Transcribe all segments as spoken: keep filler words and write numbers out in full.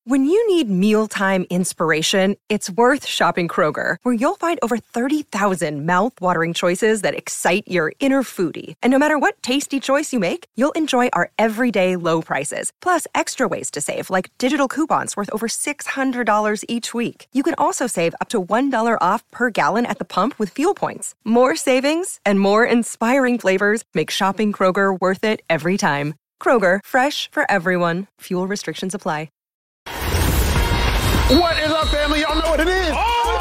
When you need mealtime inspiration, it's worth shopping Kroger, where you'll find over thirty thousand mouth-watering choices that excite your inner foodie. And no matter what tasty choice you make, you'll enjoy our everyday low prices, plus extra ways to save, like digital coupons worth over six hundred dollars each week. You can also save up to one dollar off per gallon at the pump with fuel points. More savings and more inspiring flavors make shopping Kroger worth it every time. Kroger, fresh for everyone. Fuel restrictions apply. What is up, family? Y'all know what it is.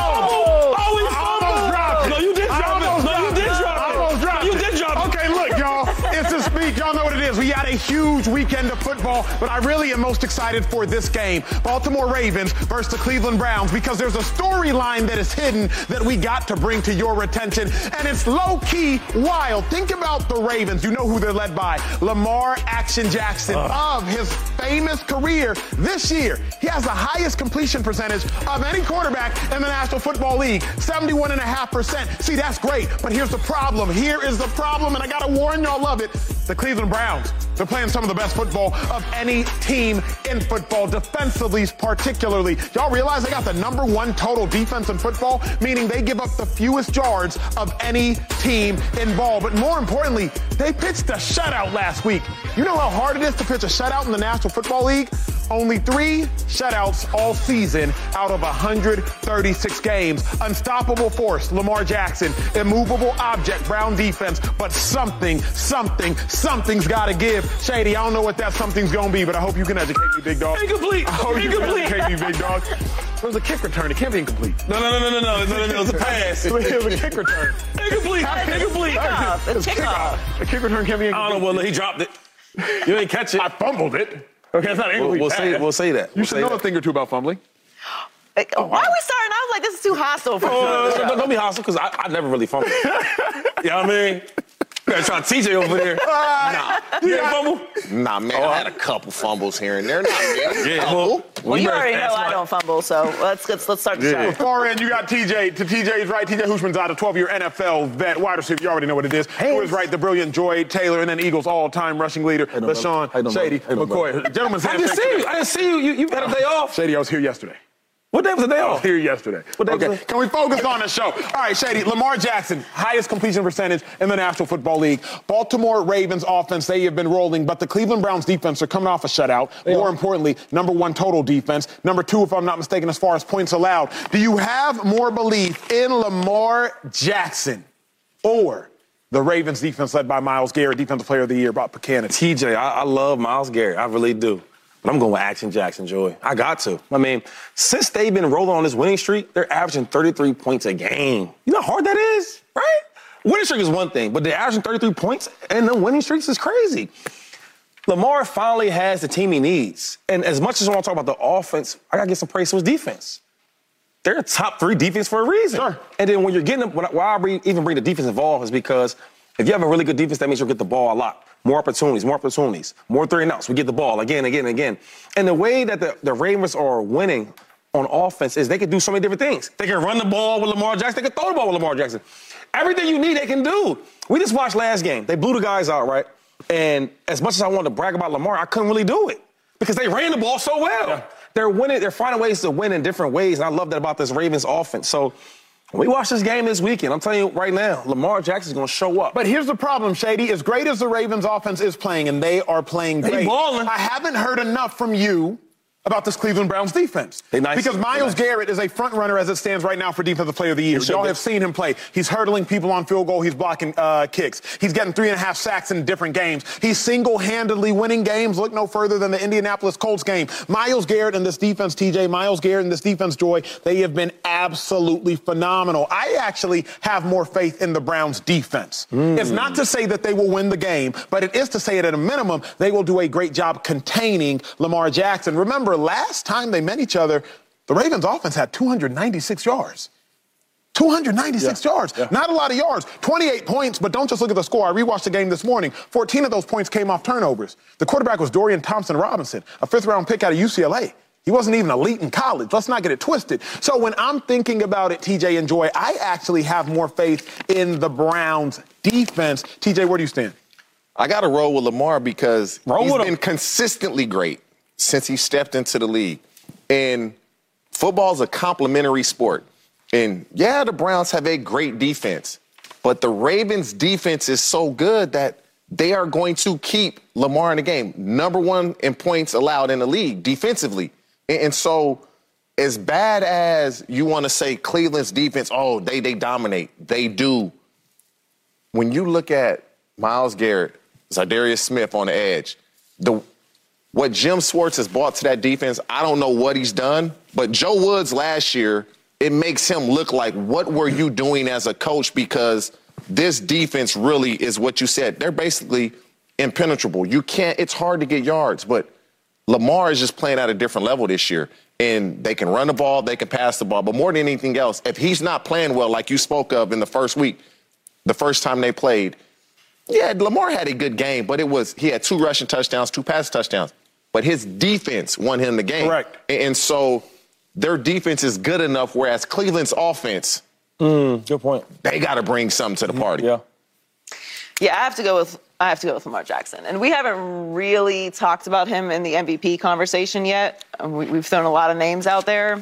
Oh! Oh, we almost dropped it. No, you did drop it. No, you did drop it. Almost dropped it. You did drop it. Okay, look, y'all. It's a speak. Y'all know what it is. We had a huge weekend of football, but I really am most excited for this game. Baltimore Ravens versus the Cleveland Browns, because there's a storyline that is hidden that we got to bring to your attention, and it's low-key wild. Think about the Ravens. You know who they're led by. Lamar Action Jackson. Uh. Of his famous career this year, he has the highest completion percentage of any quarterback in the National Football League, seventy-one point five percent. See, that's great, but here's the problem. Here is the problem, and I got to warn y'all of it. The Cleveland Browns, they're playing some of the best football of any team in football, defensively particularly. Y'all realize they got the number one total defense in football, meaning they give up the fewest yards of any team involved. But more importantly, they pitched a shutout last week. You know how hard it is to pitch a shutout in the National Football League? Only three shutouts all season out of one hundred thirty-six games. Unstoppable force, Lamar Jackson. Immovable object, Brown defense. But something, something, something's got to give. Shady, I don't know what that something's going to be, but I hope you can educate me, big dog. Incomplete. I hope you Incomplete. can educate me, big dog. It was a kick return. It can't be incomplete. No, no, no, no, no, no, no, no, no. It was a pass. It was a kick return. Incomplete. Incomplete. Kickoff. It's kickoff. A kick return can't be incomplete. I don't know. Well, he dropped it. You didn't catch it. I fumbled it. Okay, it's not an incomplete We'll, we'll pass. say we'll say that. You We'll should say know that. a thing or two about fumbling. Why are we starting? I was like, this is too hostile for Oh, the don't, show. don't be hostile, because I, I never really fumble. You know what I mean? You gotta try to teach it over there. Nah, You didn't fumble? nah, man, Oh, I had a couple fumbles here and there. Not many. Yeah, Couple. well, Well, you better already know ask I my- don't fumble, so let's let's, let's start the Yeah. show. Far end, you got T J. To T J's right, T J Hushman's out, a twelve-year N F L vet, wide receiver. You already know what it is. Who is right, the brilliant Joy Taylor, and then Eagles all-time rushing leader, doing, brother? LaShawn How you doing, Shady brother? How you doing, McCoy. Gentlemen's I didn't handshake see you. today. I didn't see you. You, you had a day off. Shady, I was here yesterday. What day was the day I was off? here yesterday. What day was Okay, it? can we focus on the show? All right, Shady, Lamar Jackson, highest completion percentage in the National Football League. Baltimore Ravens offense, they have been rolling, but the Cleveland Browns defense are coming off a shutout. They More are. importantly, number one total defense. Number two, if I'm not mistaken, as far as points allowed. Do you have more belief in Lamar Jackson or the Ravens defense led by Myles Garrett, Defensive Player of the Year, Bob Buchanan? T J, I, I love Myles Garrett. I really do. But I'm going with Action Jackson, Joy. I got to. I mean, since they've been rolling on this winning streak, they're averaging thirty-three points a game. You know how hard that is, right? Winning streak is one thing, but they're averaging thirty-three points, and the winning streaks is crazy. Lamar finally has the team he needs. And as much as I want to talk about the offense, I got to get some praise to his defense. They're a top three defense for a reason. Sure. And then when you're getting, why I bring, even bring the defense involved is because if you have a really good defense, that means you'll get the ball a lot. More opportunities, more opportunities, more three and outs. We get the ball again, again, and again. And the way that the, the Ravens are winning on offense is they can do so many different things. They can run the ball with Lamar Jackson. They can throw the ball with Lamar Jackson. Everything you need, they can do. We just watched last game. They blew the guys out, right? And as much as I wanted to brag about Lamar, I couldn't really do it because they ran the ball so well. Yeah. They're winning. They're finding ways to win in different ways, and I love that about this Ravens offense. So when we watch this game this weekend, I'm telling you right now, Lamar Jackson's going to show up. But here's the problem, Shady. As great as the Ravens offense is playing, and they are playing They great, balling. I haven't heard enough from you about this Cleveland Browns defense. They nice. Because They Myles nice. Garrett is a front runner as it stands right now for Defensive Player of the Year. He should Y'all be. have seen him play. He's hurdling people on field goal. He's blocking uh, kicks. He's getting three and a half sacks in different games. He's single-handedly winning games. Look no further than the Indianapolis Colts game. Myles Garrett and this defense, T J, Myles Garrett and this defense, Joy, they have been absolutely phenomenal. I actually have more faith in the Browns defense. Mm. It's not to say that they will win the game, but it is to say that at a minimum, they will do a great job containing Lamar Jackson. Remember, last time they met each other, the Ravens offense had two hundred ninety-six yards. two hundred ninety-six Yeah. yards. Yeah. Not a lot of yards. twenty-eight points, but don't just look at the score. I rewatched the game this morning. fourteen of those points came off turnovers. The quarterback was Dorian Thompson-Robinson, a fifth-round pick out of U C L A. He wasn't even elite in college. Let's not get it twisted. So when I'm thinking about it, T J and Joy, I actually have more faith in the Browns defense. T J, where do you stand? I got to roll with Lamar because Roll he's with him. been consistently great since he stepped into the league. And football is a complementary sport. And, yeah, the Browns have a great defense. But the Ravens' defense is so good that they are going to keep Lamar in the game. Number one in points allowed in the league defensively. And, and so as bad as you want to say Cleveland's defense, oh, they, they dominate. They do. When you look at Myles Garrett, Zadarius Smith on the edge, the what Jim Schwartz has brought to that defense, I don't know what he's done, but Joe Woods last year, it makes him look like, what were you doing as a coach? Because this defense really is what you said. They're basically impenetrable. You can't, it's hard to get yards, but Lamar is just playing at a different level this year. And they can run the ball, they can pass the ball, but more than anything else, if he's not playing well, like you spoke of in the first week, the first time they played, yeah, Lamar had a good game, but it was, he had two rushing touchdowns, two pass touchdowns. But his defense won him the game. Correct. And so their defense is good enough, whereas Cleveland's offense, Mm, good point. they got to bring something to the party. Yeah. Yeah, I have to go with I have to go with Lamar Jackson. And we haven't really talked about him in the M V P conversation yet. We, we've thrown a lot of names out there.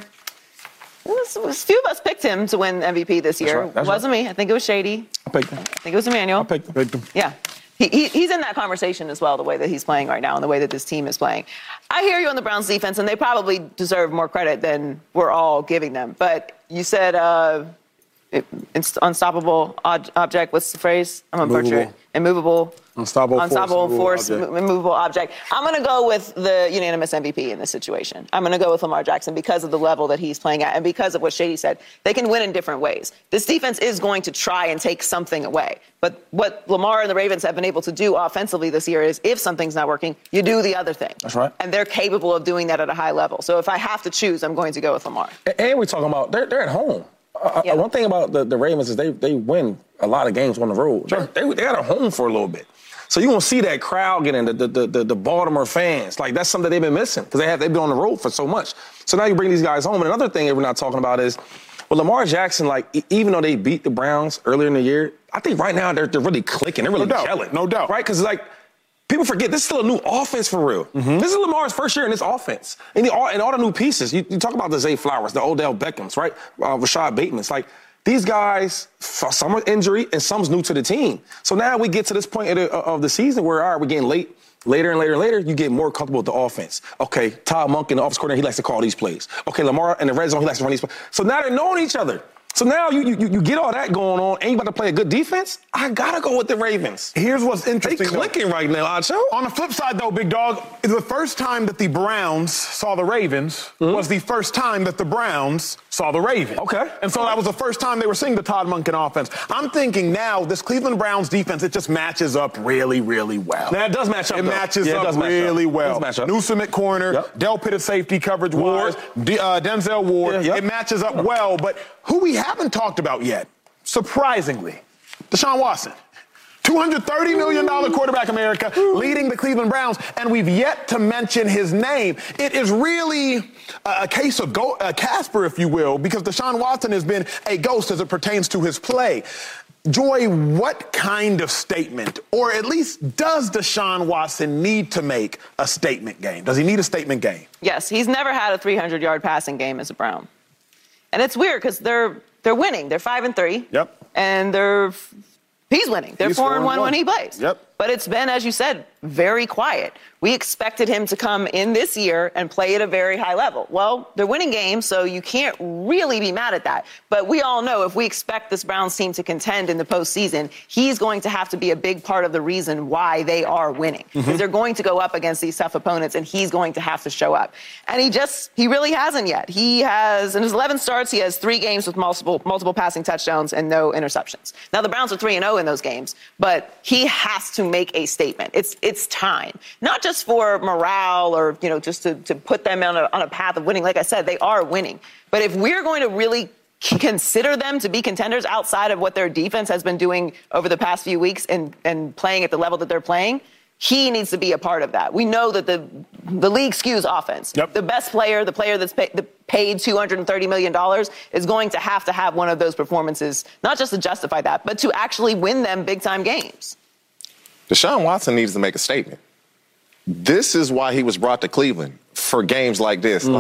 It was, it was, few of us picked him to win M V P this year. Right, it wasn't right. me. I think it was Shady. I picked him. I think it was Emmanuel. I picked him. Picked him. Yeah. He, he, he's in that conversation as well, the way that he's playing right now and the way that this team is playing. I hear you on the Browns defense, and they probably deserve more credit than we're all giving them. But you said uh, it, it's unstoppable ob- object. What's the phrase? I'm going to butcher it. Immovable. Unstoppable force, Unstoppable force, object. immovable object. I'm going to go with the unanimous M V P in this situation. I'm going to go with Lamar Jackson because of the level that he's playing at and because of what Shady said. They can win in different ways. This defense is going to try and take something away. But what Lamar and the Ravens have been able to do offensively this year is if something's not working, you do the other thing. That's right. And they're capable of doing that at a high level. So if I have to choose, I'm going to go with Lamar. And we're talking about, they're, they're at home. Uh, Yeah. One thing about the, the Ravens is they they win a lot of games on the road. Sure. They, they got a home for a little bit. So you're going to see that crowd getting the, the, the, the Baltimore fans. Like, that's something they've been missing because they have, they've been on the road for so much. So now you bring these guys home. And another thing that we're not talking about is, well, Lamar Jackson, like, e- even though they beat the Browns earlier in the year, I think right now they're, they're really clicking. They're really No doubt. gelling. No doubt. Right? Because, like, people forget this is still a new offense for real. Mm-hmm. This is Lamar's first year in this offense. And, the, all, and all the new pieces. You, you talk about the Zay Flowers, the Odell Beckhams, right? Uh, Rashad Bateman's. Like, these guys, some are injury and some's new to the team. So now we get to this point of the, of the season where, all right, we're getting late, later and later and later, you get more comfortable with the offense. Okay, Todd Monk in the offense coordinator, he likes to call these plays. Okay, Lamar in the red zone, he likes to run these plays. So now they're knowing each other. So now you, you you get all that going on, and you about to play a good defense? I got to go with the Ravens. Here's what's They interesting. clicking though. right now, Acho. On the flip side, though, Big Dog, the first time that the Browns saw the Ravens mm-hmm. was the first time that the Browns saw the Ravens. Okay. And so that was the first time they were seeing the Todd Monken offense. I'm thinking now this Cleveland Browns defense, it just matches up really, really well. Now, it does match up, It though. matches Yeah, it up does match really up. It well. does match up. Newsome at corner, Yep. Del Pitt at safety coverage wise, D- uh, Denzel Ward. Yeah, yep. It matches up well. But who we haven't talked about yet, surprisingly, Deshaun Watson. two hundred thirty million dollars quarterback America leading the Cleveland Browns, and we've yet to mention his name. It is really a case of go- uh, Casper, if you will, because Deshaun Watson has been a ghost as it pertains to his play. Joy, what kind of statement, or at least does Deshaun Watson need to make a statement game? Does he need a statement game? Yes, he's never had a three hundred yard passing game as a Brown. And it's weird because they're they're winning. They're five and three. Yep. And they're he's winning. They're He's four and one when he plays. Yep. But it's been, as you said, very quiet. We expected him to come in this year and play at a very high level. Well, they're winning games, so you can't really be mad at that. But we all know if we expect this Browns team to contend in the postseason, he's going to have to be a big part of the reason why they are winning. Because mm-hmm. they're going to go up against these tough opponents, and he's going to have to show up. And he just, he really hasn't yet. He has, in his eleven starts, he has three games with multiple multiple passing touchdowns and no interceptions. Now, the Browns are three and oh in those games, but he has to make a statement. It's it's time. Not just for morale or, you know, just to, to put them on a, on a path of winning. Like I said, they are winning. But if we're going to really consider them to be contenders outside of what their defense has been doing over the past few weeks and, and playing at the level that they're playing, he needs to be a part of that. We know that the the league skews offense. Yep. The best player, the player that's pay, the paid two hundred thirty million dollars, is going to have to have one of those performances, not just to justify that, but to actually win them big-time games. Deshaun Watson needs to make a statement. This is why he was brought to Cleveland, for games like this. Mm. Like,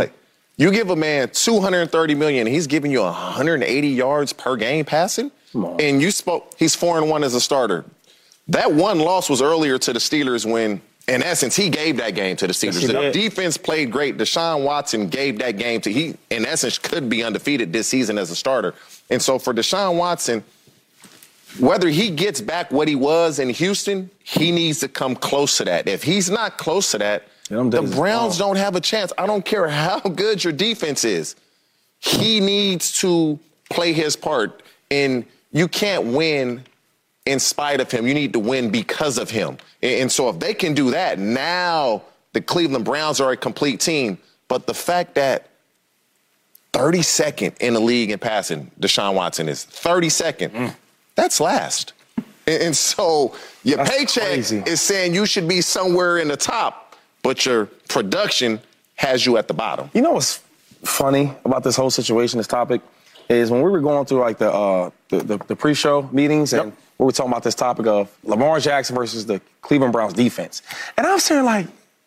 You give a man two hundred thirty million dollars, he's giving you one hundred eighty yards per game passing, and you spoke. He's four and one as a starter. That one loss was earlier to the Steelers when, in essence, he gave that game to the Steelers. Yes, the defense played great. Deshaun Watson gave that game to he. In essence, could be undefeated this season as a starter. And so for Deshaun Watson, whether he gets back what he was in Houston, he needs to come close to that. If he's not close to that, yeah, the Browns don't have a chance. I don't care how good your defense is. He needs to play his part, and you can't win in spite of him. You need to win because of him. And so if they can do that, now the Cleveland Browns are a complete team. But the fact that thirty-second in the league in passing, Deshaun Watson is thirty-second, mm. that's last. And so your that's paycheck crazy. Is saying you should be somewhere in the top, but your production has you at the bottom. You know what's funny about this whole situation, this topic, is when we were going through like the uh, the, the, the pre-show meetings and yep. we were talking about this topic of Lamar Jackson versus the Cleveland Browns defense. And I'm saying, like,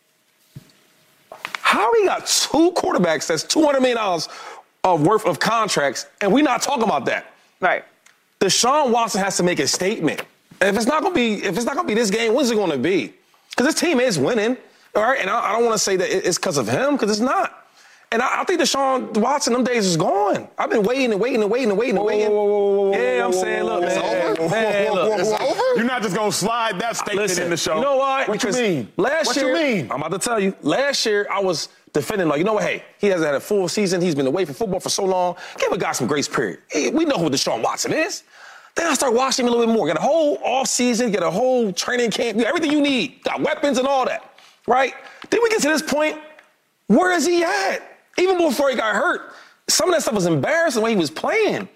how we got two quarterbacks that's two hundred million dollars of worth of contracts, and we're not talking about that. Right. Deshaun Watson has to make a statement. And if it's not gonna be, if it's not gonna be this game, when's it gonna be? Because this team is winning, all right. And I, I don't want to say that it's because of him, because it's not. And I, I think Deshaun Watson, them days is gone. I've been waiting and waiting and waiting and waiting and waiting. Whoa, whoa, whoa, whoa, yeah, I'm saying, look, it's man, over? man, whoa, whoa, look, whoa, it's whoa. over. You're not just gonna slide that statement Listen, in the show. You know what? What because you mean? Last what year, you mean? I'm about to tell you. Last year, I was defending, like, you know what? Hey, he hasn't had a full season. He's been away from football for so long. Give a guy some grace period. Hey, we know who Deshaun Watson is. Then I start watching him a little bit more. Get a whole off season, get a whole training camp, get everything you need. Got weapons and all that, right? Then we get to this point. Where is he at? Even before he got hurt, some of that stuff was embarrassing when he was playing.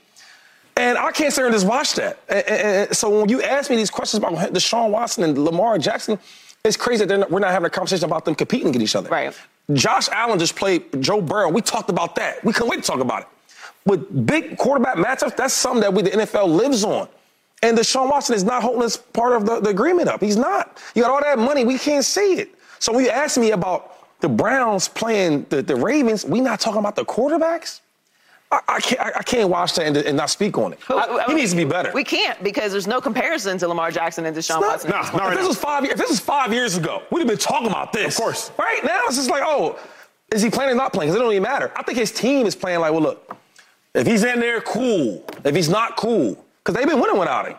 And I can't sit here and just watch that. And, and, and so when you ask me these questions about Deshaun Watson and Lamar Jackson, it's crazy that not, we're not having a conversation about them competing against each other. Right. Josh Allen just played Joe Burrow. We talked about that. We couldn't wait to talk about it. But big quarterback matchups, that's something that we, the N F L lives on. And Deshaun Watson is not holding this part of the, the agreement up. He's not. You got all that money, we can't see it. So when you ask me about the Browns playing the, the Ravens, we not talking about the quarterbacks? I, I can't I, I can't watch that and, and not speak on it. I, he needs to be better. We can't, because there's no comparison to Lamar Jackson and Deshaun not, Watson. Nah, nah, if, right this was five, if this was five years ago, we'd have been talking about this. Of course. Right now, it's just like, oh, is he playing or not playing? Because it don't even matter. I think his team is playing like, well, look, if he's in there, cool. If he's not, cool. Because they've been winning without him.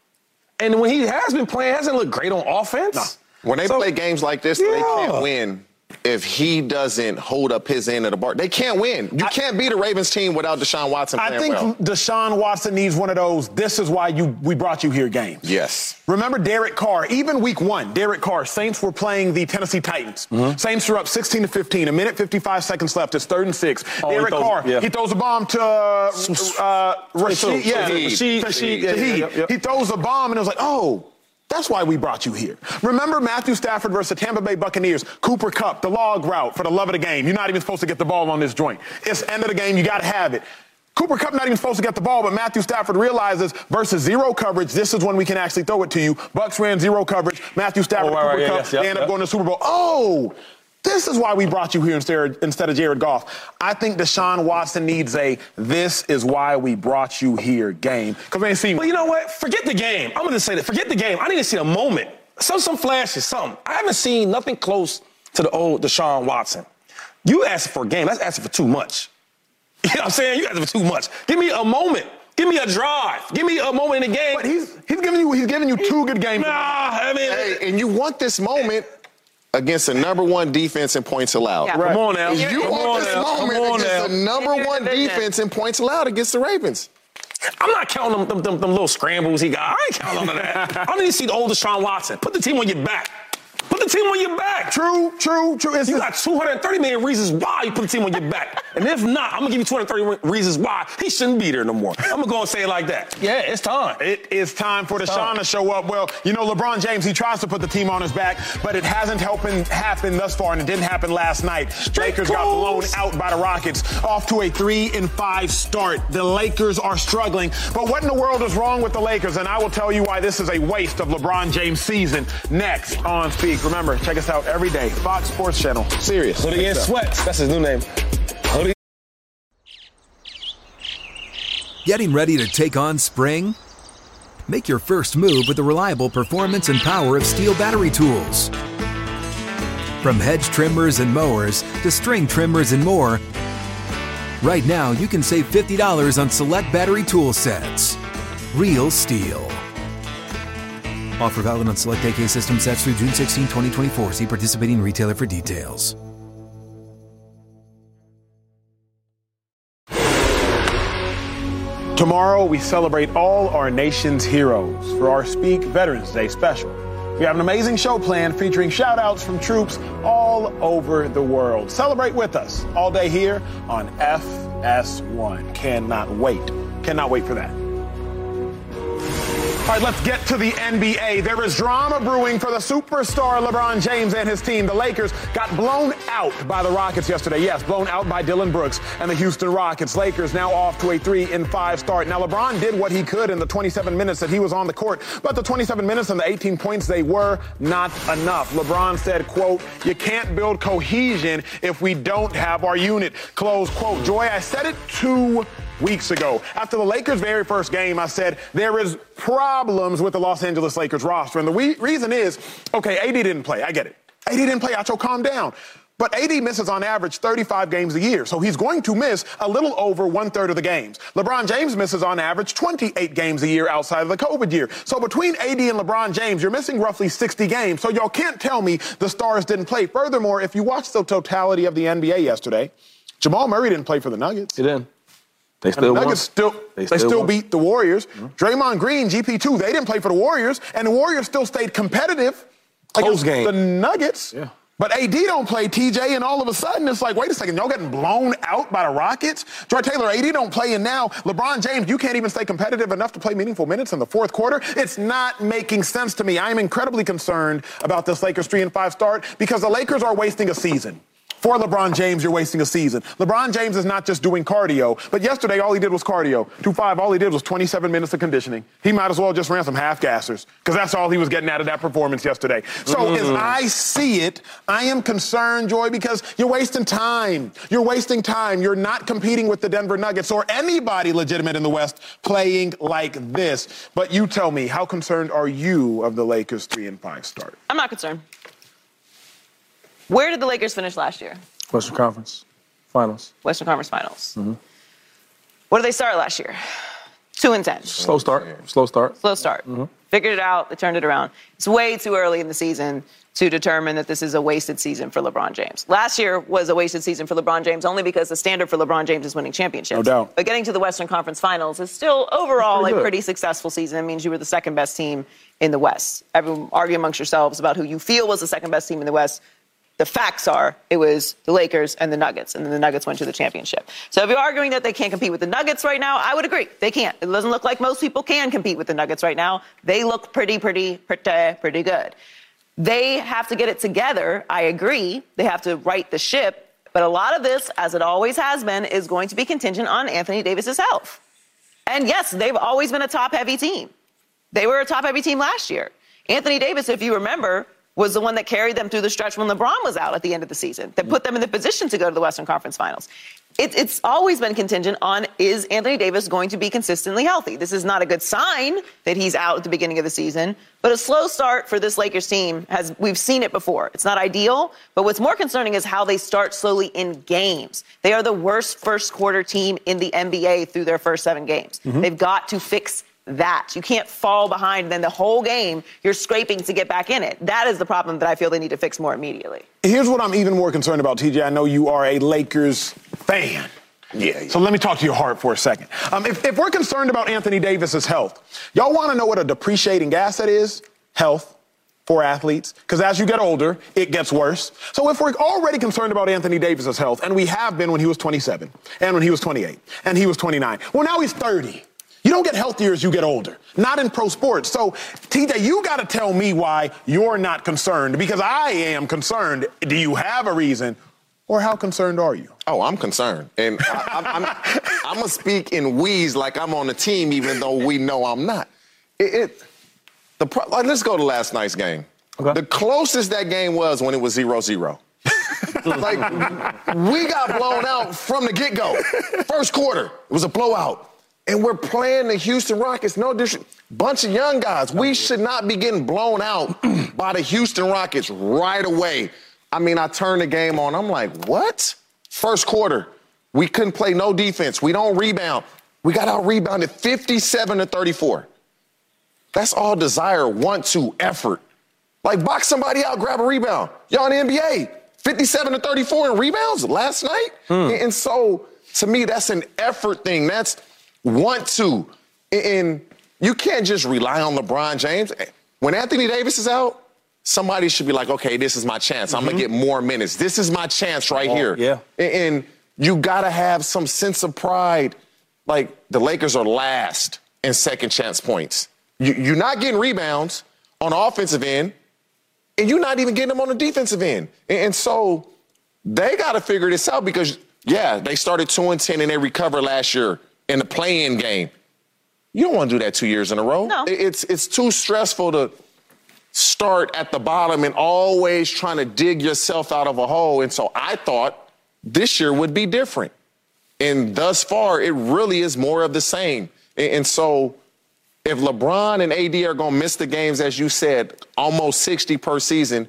And when he has been playing, hasn't looked great on offense. Nah. When they so, play games like this, yeah. they can't win if he doesn't hold up his end of the bar. They can't win. You I, can't beat a Ravens team without Deshaun Watson playing I think well. Deshaun Watson needs one of those, this is why you we brought you here games. Yes. Remember Derek Carr, even week one, Derek Carr, Saints were playing the Tennessee Titans. Mm-hmm. Saints are up sixteen to fifteen, a minute, fifty-five seconds left. It's third and six. Oh, Derek throws, Carr, yeah. he throws a bomb to uh, uh, Rashid. Yeah, Rashid. Rashid. Yeah, yeah, yeah, yeah. He throws a bomb, and it was like, oh, that's why we brought you here. Remember Matthew Stafford versus the Tampa Bay Buccaneers, Cooper Kupp, the log route for the love of the game. You're not even supposed to get the ball on this joint. It's the end of the game. You got to have it. Cooper Kupp not even supposed to get the ball, but Matthew Stafford realizes versus zero coverage, this is when we can actually throw it to you. Bucks ran zero coverage. Matthew Stafford, oh, right, Cooper right, Kupp, yes, yep, they end yep. up going to the Super Bowl. Oh, this is why we brought you here instead, instead of Jared Goff. I think Deshaun Watson needs a this is why we brought you here game. Because we ain't seen. Well, you know what? Forget the game. I'm going to say that. Forget the game. I need to see a moment. Some, some flashes, something. I haven't seen nothing close to the old Deshaun Watson. You asking for a game. That's asking for too much. You know what I'm saying? You asking for too much. Give me a moment. Give me a drive. Give me a moment in the game. But he's he's giving you he's giving you two good games. Nah, I mean, hey, and you want this moment against the number one defense in points allowed. Yeah. Right. Come on now. You Come want on this now. moment Come on against now. the number one defense in points allowed against the Ravens. I'm not counting them, them, them, them little scrambles he got. I ain't counting on that. I need to see the old Deshaun Watson. Put the team on your back. Put the team on your back. True, true, true. It's you got two hundred thirty million reasons why you put the team on your back. And if not, I'm going to give you two hundred thirty reasons why he shouldn't be there no more. I'm going to go and say it like that. Yeah, it's time. It is time for it's Deshaun time. to show up. Well, you know, LeBron James, he tries to put the team on his back, but it hasn't helping, happened thus far, and it didn't happen last night. Straight Lakers goals. got blown out by the Rockets, off to a three and five start. The Lakers are struggling. But what in the world is wrong with the Lakers? And I will tell you why this is a waste of LeBron James' season next on Speak. Remember, check us out every day. Fox Sports Channel. Serious. Hoodie and Sweats. That's his new name. Hoodie Getting ready to take on spring? Make your first move with the reliable performance and power of Steel battery tools. From hedge trimmers and mowers to string trimmers and more, right now you can save fifty dollars on select battery tool sets. Real Steel. Offer valid on select A K system sets through June sixteenth, twenty twenty-four. See participating retailer for details. Tomorrow, we celebrate all our nation's heroes for our Speak Veterans Day special. We have an amazing show planned featuring shout-outs from troops all over the world. Celebrate with us all day here on F S one. Cannot wait. Cannot wait for that. All right, let's get to the N B A. There is drama brewing for the superstar LeBron James and his team. The Lakers got blown out by the Rockets yesterday. Yes, blown out by Dillon Brooks and the Houston Rockets. Lakers now off to a three and five start. Now, LeBron did what he could in the twenty-seven minutes that he was on the court, but the twenty-seven minutes and the eighteen points, they were not enough. LeBron said, quote, "You can't build cohesion if we don't have our unit," close quote. Joy, I said it two weeks ago. After the Lakers' very first game, I said there is problems with the Los Angeles Lakers roster. And the we- reason is, okay, A D didn't play. I get it. A D didn't play. Acho, calm down. But A D misses on average thirty-five games a year, so he's going to miss a little over one-third of the games. LeBron James misses on average twenty-eight games a year outside of the COVID year. So between A D and LeBron James, you're missing roughly sixty games. So y'all can't tell me the stars didn't play. Furthermore, if you watch the totality of the N B A yesterday, Jamal Murray didn't play for the Nuggets. He didn't. They And still the won. Nuggets still, They they still still won. beat the Warriors. Mm-hmm. Draymond Green, G P two, they didn't play for the Warriors, and the Warriors still stayed competitive Close against game. the Nuggets. Yeah. But A D don't play T J, and all of a sudden it's like, wait a second, y'all getting blown out by the Rockets? Troy Taylor, A D don't play, and now LeBron James, you can't even stay competitive enough to play meaningful minutes in the fourth quarter? It's not making sense to me. I am incredibly concerned about this Lakers three and five start because the Lakers are wasting a season. For LeBron James, you're wasting a season. LeBron James is not just doing cardio, but yesterday all he did was cardio. two five, all he did was twenty-seven minutes of conditioning. He might as well just ran some half-gassers because that's all he was getting out of that performance yesterday. So mm. as I see it, I am concerned, Joy, because you're wasting time. You're wasting time. You're not competing with the Denver Nuggets or anybody legitimate in the West playing like this. But you tell me, how concerned are you of the Lakers three and five start? I'm not concerned. Where did the Lakers finish last year? Western Conference Finals. Western Conference Finals. Mm-hmm. What did they start last year? Two and ten. Slow start. Slow start. Slow start. Mm-hmm. Figured it out. They turned it around. It's way too early in the season to determine that this is a wasted season for LeBron James. Last year was a wasted season for LeBron James only because the standard for LeBron James is winning championships. No doubt. But getting to the Western Conference Finals is still overall pretty a good. pretty successful season. It means you were the second best team in the West. Everyone argue amongst yourselves about who you feel was the second best team in the West. The facts are it was the Lakers and the Nuggets, and then the Nuggets went to the championship. So if you're arguing that they can't compete with the Nuggets right now, I would agree. They can't. It doesn't look like most people can compete with the Nuggets right now. They look pretty, pretty, pretty, pretty good. They have to get it together. I agree. They have to right the ship. But a lot of this, as it always has been, is going to be contingent on Anthony Davis's health. And yes, they've always been a top-heavy team. They were a top-heavy team last year. Anthony Davis, if you remember, was the one that carried them through the stretch when LeBron was out at the end of the season, that put them in the position to go to the Western Conference Finals. It, it's always been contingent on, is Anthony Davis going to be consistently healthy? This is not a good sign that he's out at the beginning of the season, but a slow start for this Lakers team, has we've seen it before. It's not ideal, but what's more concerning is how they start slowly in games. They are the worst first quarter team in the N B A through their first seven games. Mm-hmm. They've got to fix that. You can't fall behind, and then the whole game you're scraping to get back in it. That is the problem that I feel they need to fix more immediately. Here's what I'm even more concerned about, T J. I know you are a Lakers fan. Yeah, yeah. So let me talk to your heart for a second. Um, if, if we're concerned about Anthony Davis's health, y'all want to know what a depreciating asset is? Health for athletes. Because as you get older, it gets worse. So if we're already concerned about Anthony Davis's health, and we have been when he was twenty-seven, and when he was twenty-eight, and he was twenty-nine, well, now he's thirty. You don't get healthier as you get older, not in pro sports. So, T J, you got to tell me why you're not concerned, because I am concerned. Do you have a reason, or how concerned are you? Oh, I'm concerned. And I, I'm, I'm, I'm going to speak in wheeze like I'm on the team, even though we know I'm not. It, it the pro, like, let's go to last night's game. Okay. The closest that game was when it was zero zero. Like, we got blown out from the get-go. First quarter, it was a blowout. and we're playing the Houston Rockets. No disrespect. Bunch of young guys. We should not be getting blown out by the Houston Rockets right away. I mean, I turned the game on. I'm like, what? First quarter, we couldn't play no defense. We don't rebound. We got out-rebounded fifty-seven to thirty-four. That's all desire, want to, effort. Like, box somebody out, grab a rebound. Y'all in the N B A, fifty-seven to thirty-four in rebounds last night. Hmm. And so, to me, that's an effort thing. That's want to. And you can't just rely on LeBron James. When Anthony Davis is out, somebody should be like, okay, this is my chance. Mm-hmm. I'm going to get more minutes. This is my chance right oh, here. Yeah. And you got to have some sense of pride. Like, the Lakers are last in second chance points. You, you're not getting rebounds on the offensive end, and you're not even getting them on the defensive end. And, and so they got to figure this out because, yeah, they started two and ten and they recovered last year in the play-in game. You don't want to do that two years in a row. No. It's, it's too stressful to start at the bottom and always trying to dig yourself out of a hole. And so I thought this year would be different. And thus far, it really is more of the same. And, and so if LeBron and A D are going to miss the games, as you said, almost sixty per season,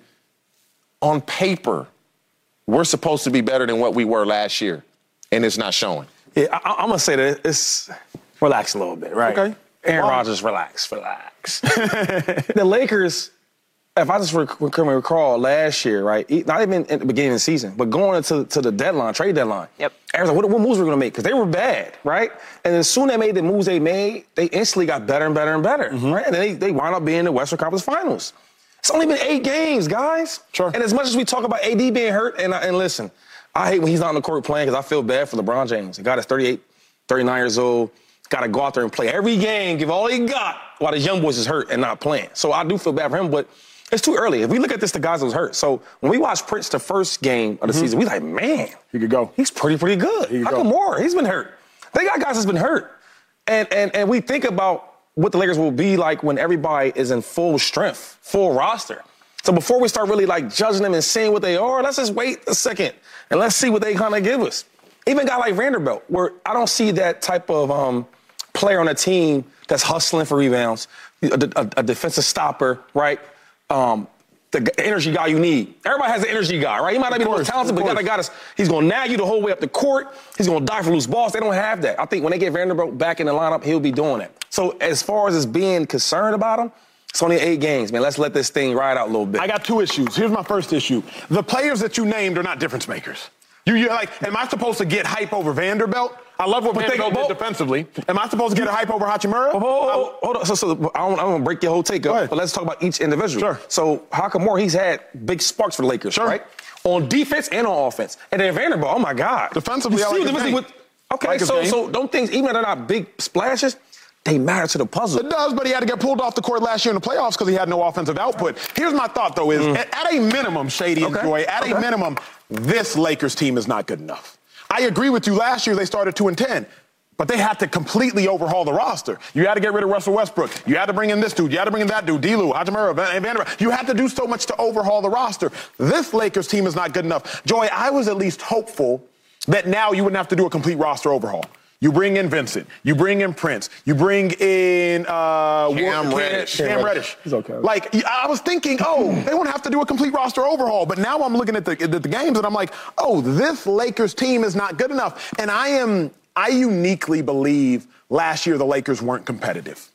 on paper, we're supposed to be better than what we were last year. And it's not showing. Yeah, I, I'm going to say that it's relax a little bit, right? Okay. Aaron Wow. Rodgers, relax, relax. The Lakers, if I just rec- can recall last year, right, not even at the beginning of the season, but going into to the deadline, trade deadline. Yep. Aaron's like, what, what moves were we going to make? Because they were bad, right? And as soon as they made the moves they made, they instantly got better and better and better, mm-hmm. right? And then they, they wound up being in the Western Conference Finals. It's only been eight games, guys. Sure. And as much as we talk about A D being hurt, and, and listen, I hate when he's not on the court playing because I feel bad for LeBron James. The guy that's thirty-eight, thirty-nine years old, got to go out there and play every game, give all he got while the young boys is hurt and not playing. So I do feel bad for him, but it's too early. If we look at this, the guys that was hurt. So when we watched Prince the first game of the mm-hmm. season, we like, man, he could go. He's pretty, pretty good. How come more? He's been hurt. They got guys that's been hurt. And, and, and we think about what the Lakers will be like when everybody is in full strength, full roster. So before we start really like judging them and seeing what they are, let's just wait a second and let's see what they kind of give us. Even a guy like Vanderbilt, where I don't see that type of um, player on a team that's hustling for rebounds, a, a, a defensive stopper, right? Um, the energy guy you need. Everybody has an energy guy, right? He might not be the most talented, but you got a guy that's, he's going to nag you the whole way up the court. He's going to die for loose balls. They don't have that. I think when they get Vanderbilt back in the lineup, he'll be doing it. So as far as us being concerned about him, it's only eight games, man. Let's let this thing ride out a little bit. I got two issues. Here's my first issue. The players that you named are not difference makers. You, you're like, am I supposed to get hype over Vanderbilt? I love what but Vanderbilt they, did defensively. Am I supposed to get a hype over Hachimura? Hold, hold, hold on. So, so I don't, I don't want to break your whole take up, but let's talk about each individual. Sure. So Hachimura, he's had big sparks for the Lakers, sure. right? On defense and on offense. And then Vanderbilt, oh, my God. Defensively, you I like see his game. with, Okay, like so, so don't things, even if they're not big splashes, they matter to the puzzle. It does, but he had to get pulled off the court last year in the playoffs because he had no offensive output. Here's my thought, though, is mm. at, at a minimum, Shady okay. and Joy, at okay. a minimum, this Lakers team is not good enough. I agree with you. Last year, they started two and ten. But they had to completely overhaul the roster. You had to get rid of Russell Westbrook. You had to bring in this dude. You had to bring in that dude, D-Lou, Hachimura, Vanderbilt. You had to do so much to overhaul the roster. This Lakers team is not good enough. Joy, I was at least hopeful that now you wouldn't have to do a complete roster overhaul. You bring in Vincent. You bring in Prince. You bring in uh, Cam War- Reddish. Cam Reddish. He's okay. Like, I was thinking, oh, they won't have to do a complete roster overhaul. But now I'm looking at the, at the games, and I'm like, oh, this Lakers team is not good enough. And I am... I uniquely believe last year the Lakers weren't competitive.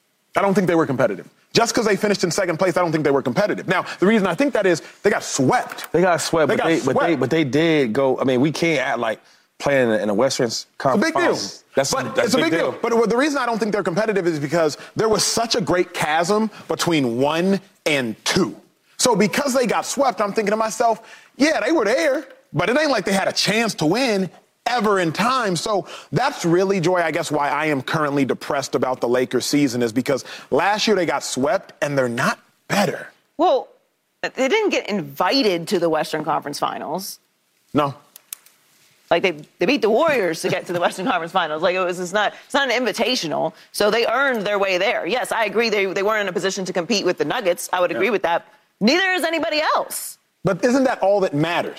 I don't think they were competitive. Just because they finished in second place, I don't think they were competitive. Now, the reason I think that is they got swept. They got swept, they but, got they, swept. but, they, but they did go. I mean, we can't act like playing in a Western Conference. It's a big deal. That's, but that's it's a big deal. deal. But the reason I don't think they're competitive is because there was such a great chasm between one and two. So because they got swept, I'm thinking to myself, yeah, they were there, but it ain't like they had a chance to win ever in time. So that's really, Joy, I guess why I am currently depressed about the Lakers season is because last year they got swept and they're not better. Well, they didn't get invited to the Western Conference Finals. No. Like they, they beat the Warriors to get to the Western Conference Finals. Like it was, it's not, it's not an invitational. So they earned their way there. Yes, I agree. They, they weren't in a position to compete with the Nuggets. I would agree yeah. with that. Neither is anybody else. But isn't that all that matters?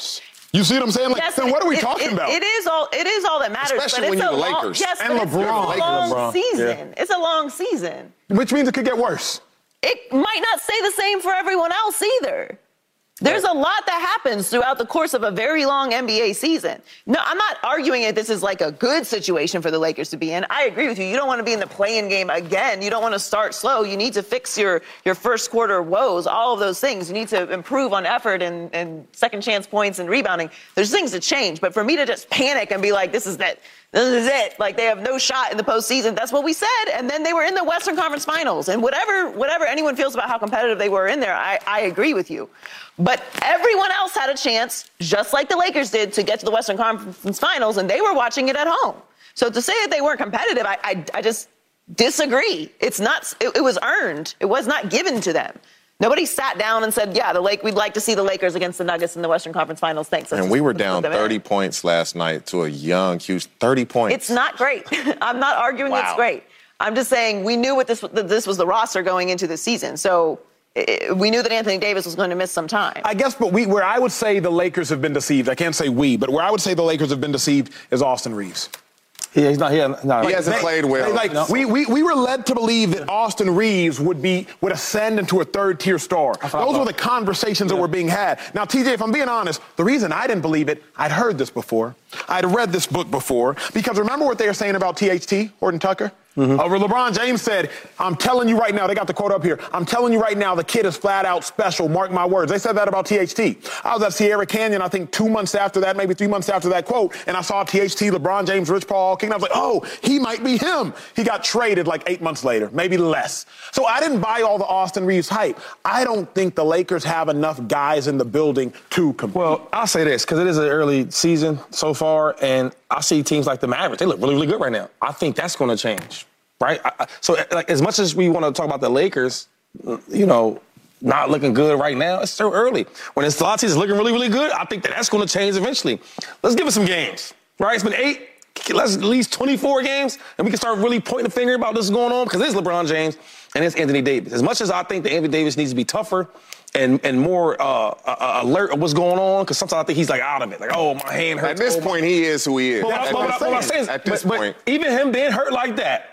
You see what I'm saying? Like, yes, then what are we it, talking it, about? It is all. It is all that matters. Especially but when it's you're a the long, Lakers. Yes, And but it's LeBron. a long LeBron. season. Yeah. It's a long season. Which means it could get worse. It might not stay the same for everyone else either. There's a lot that happens throughout the course of a very long N B A season. No, I'm not arguing that this is like a good situation for the Lakers to be in. I agree with you. You don't want to be in the play-in game again. You don't want to start slow. You need to fix your, your first quarter woes, all of those things. You need to improve on effort and, and second chance points and rebounding. There's things to change. But for me to just panic and be like, this is that, this is it, like they have no shot in the postseason, that's what we said. And then they were in the Western Conference Finals. And whatever whatever anyone feels about how competitive they were in there, I, I agree with you. But everyone else had a chance, just like the Lakers did, to get to the Western Conference Finals, and they were watching it at home. So to say that they weren't competitive, I, I, I just disagree. It's not. It, it was earned. It was not given to them. Nobody sat down and said, yeah, the Lake, we'd like to see the Lakers against the Nuggets in the Western Conference Finals. Thanks. And Let's we just, were down thirty in. points last night to a young Houston. thirty points. It's not great. I'm not arguing Wow. it's great. I'm just saying we knew what this, that this was the roster going into the season. So it, we knew that Anthony Davis was going to miss some time. I guess, but we, where I would say the Lakers have been deceived, I can't say we, but where I would say the Lakers have been deceived is Austin Reeves. Yeah, he's not here. No, He hasn't They- played well. Like, we, we, we were led to believe that Austin Reeves would be would ascend into a third-tier star. Those were the conversations that were being had. Now, T J, if I'm being honest, the reason I didn't believe it, I'd heard this before. I'd read this book before. Because remember what they were saying about T H T, Horton Tucker? Mm-hmm. Over LeBron James said, I'm telling you right now, they got the quote up here, I'm telling you right now, the kid is flat out special, mark my words. They said that about T H T. I was at Sierra Canyon, I think two months after that, maybe three months after that quote, and I saw T H T, LeBron James, Rich Paul, King. I was like, oh, he might be him. He got traded like eight months later, maybe less. So I didn't buy all the Austin Reeves hype. I don't think the Lakers have enough guys in the building to compete. Well, I'll say this, because it is an early season so far, and I see teams like the Mavericks. They look really, really good right now. I think that's going to change, right? I, I, so, like, as much as we want to talk about the Lakers, you know, not looking good right now, it's still early. When it's a lot of teams looking really, really good, I think that that's going to change eventually. Let's give it some games, right? It's been eight, let's at least twenty-four games, and we can start really pointing the finger about this going on, because it's LeBron James and it's Anthony Davis. As much as I think that Anthony Davis needs to be tougher and and more uh, uh, alert of what's going on, because sometimes I think he's like out of it. Like, oh, my hand hurts. At this oh, point, he is who he is. But, At but, this but, what I'm saying is, At this but, point. but even him being hurt like that,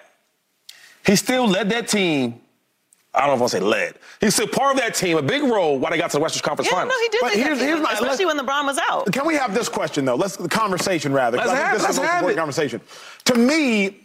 he still led that team. I don't know if I'll say led. He's still part of that team, a big role while they got to the Western Conference yeah, Finals. no, he did. But lead here's- that team, here's my- especially when LeBron was out. Can we have this question, though? Let's the conversation, rather. 'cause Let's I think have- this is the let's most have important it. conversation. To me,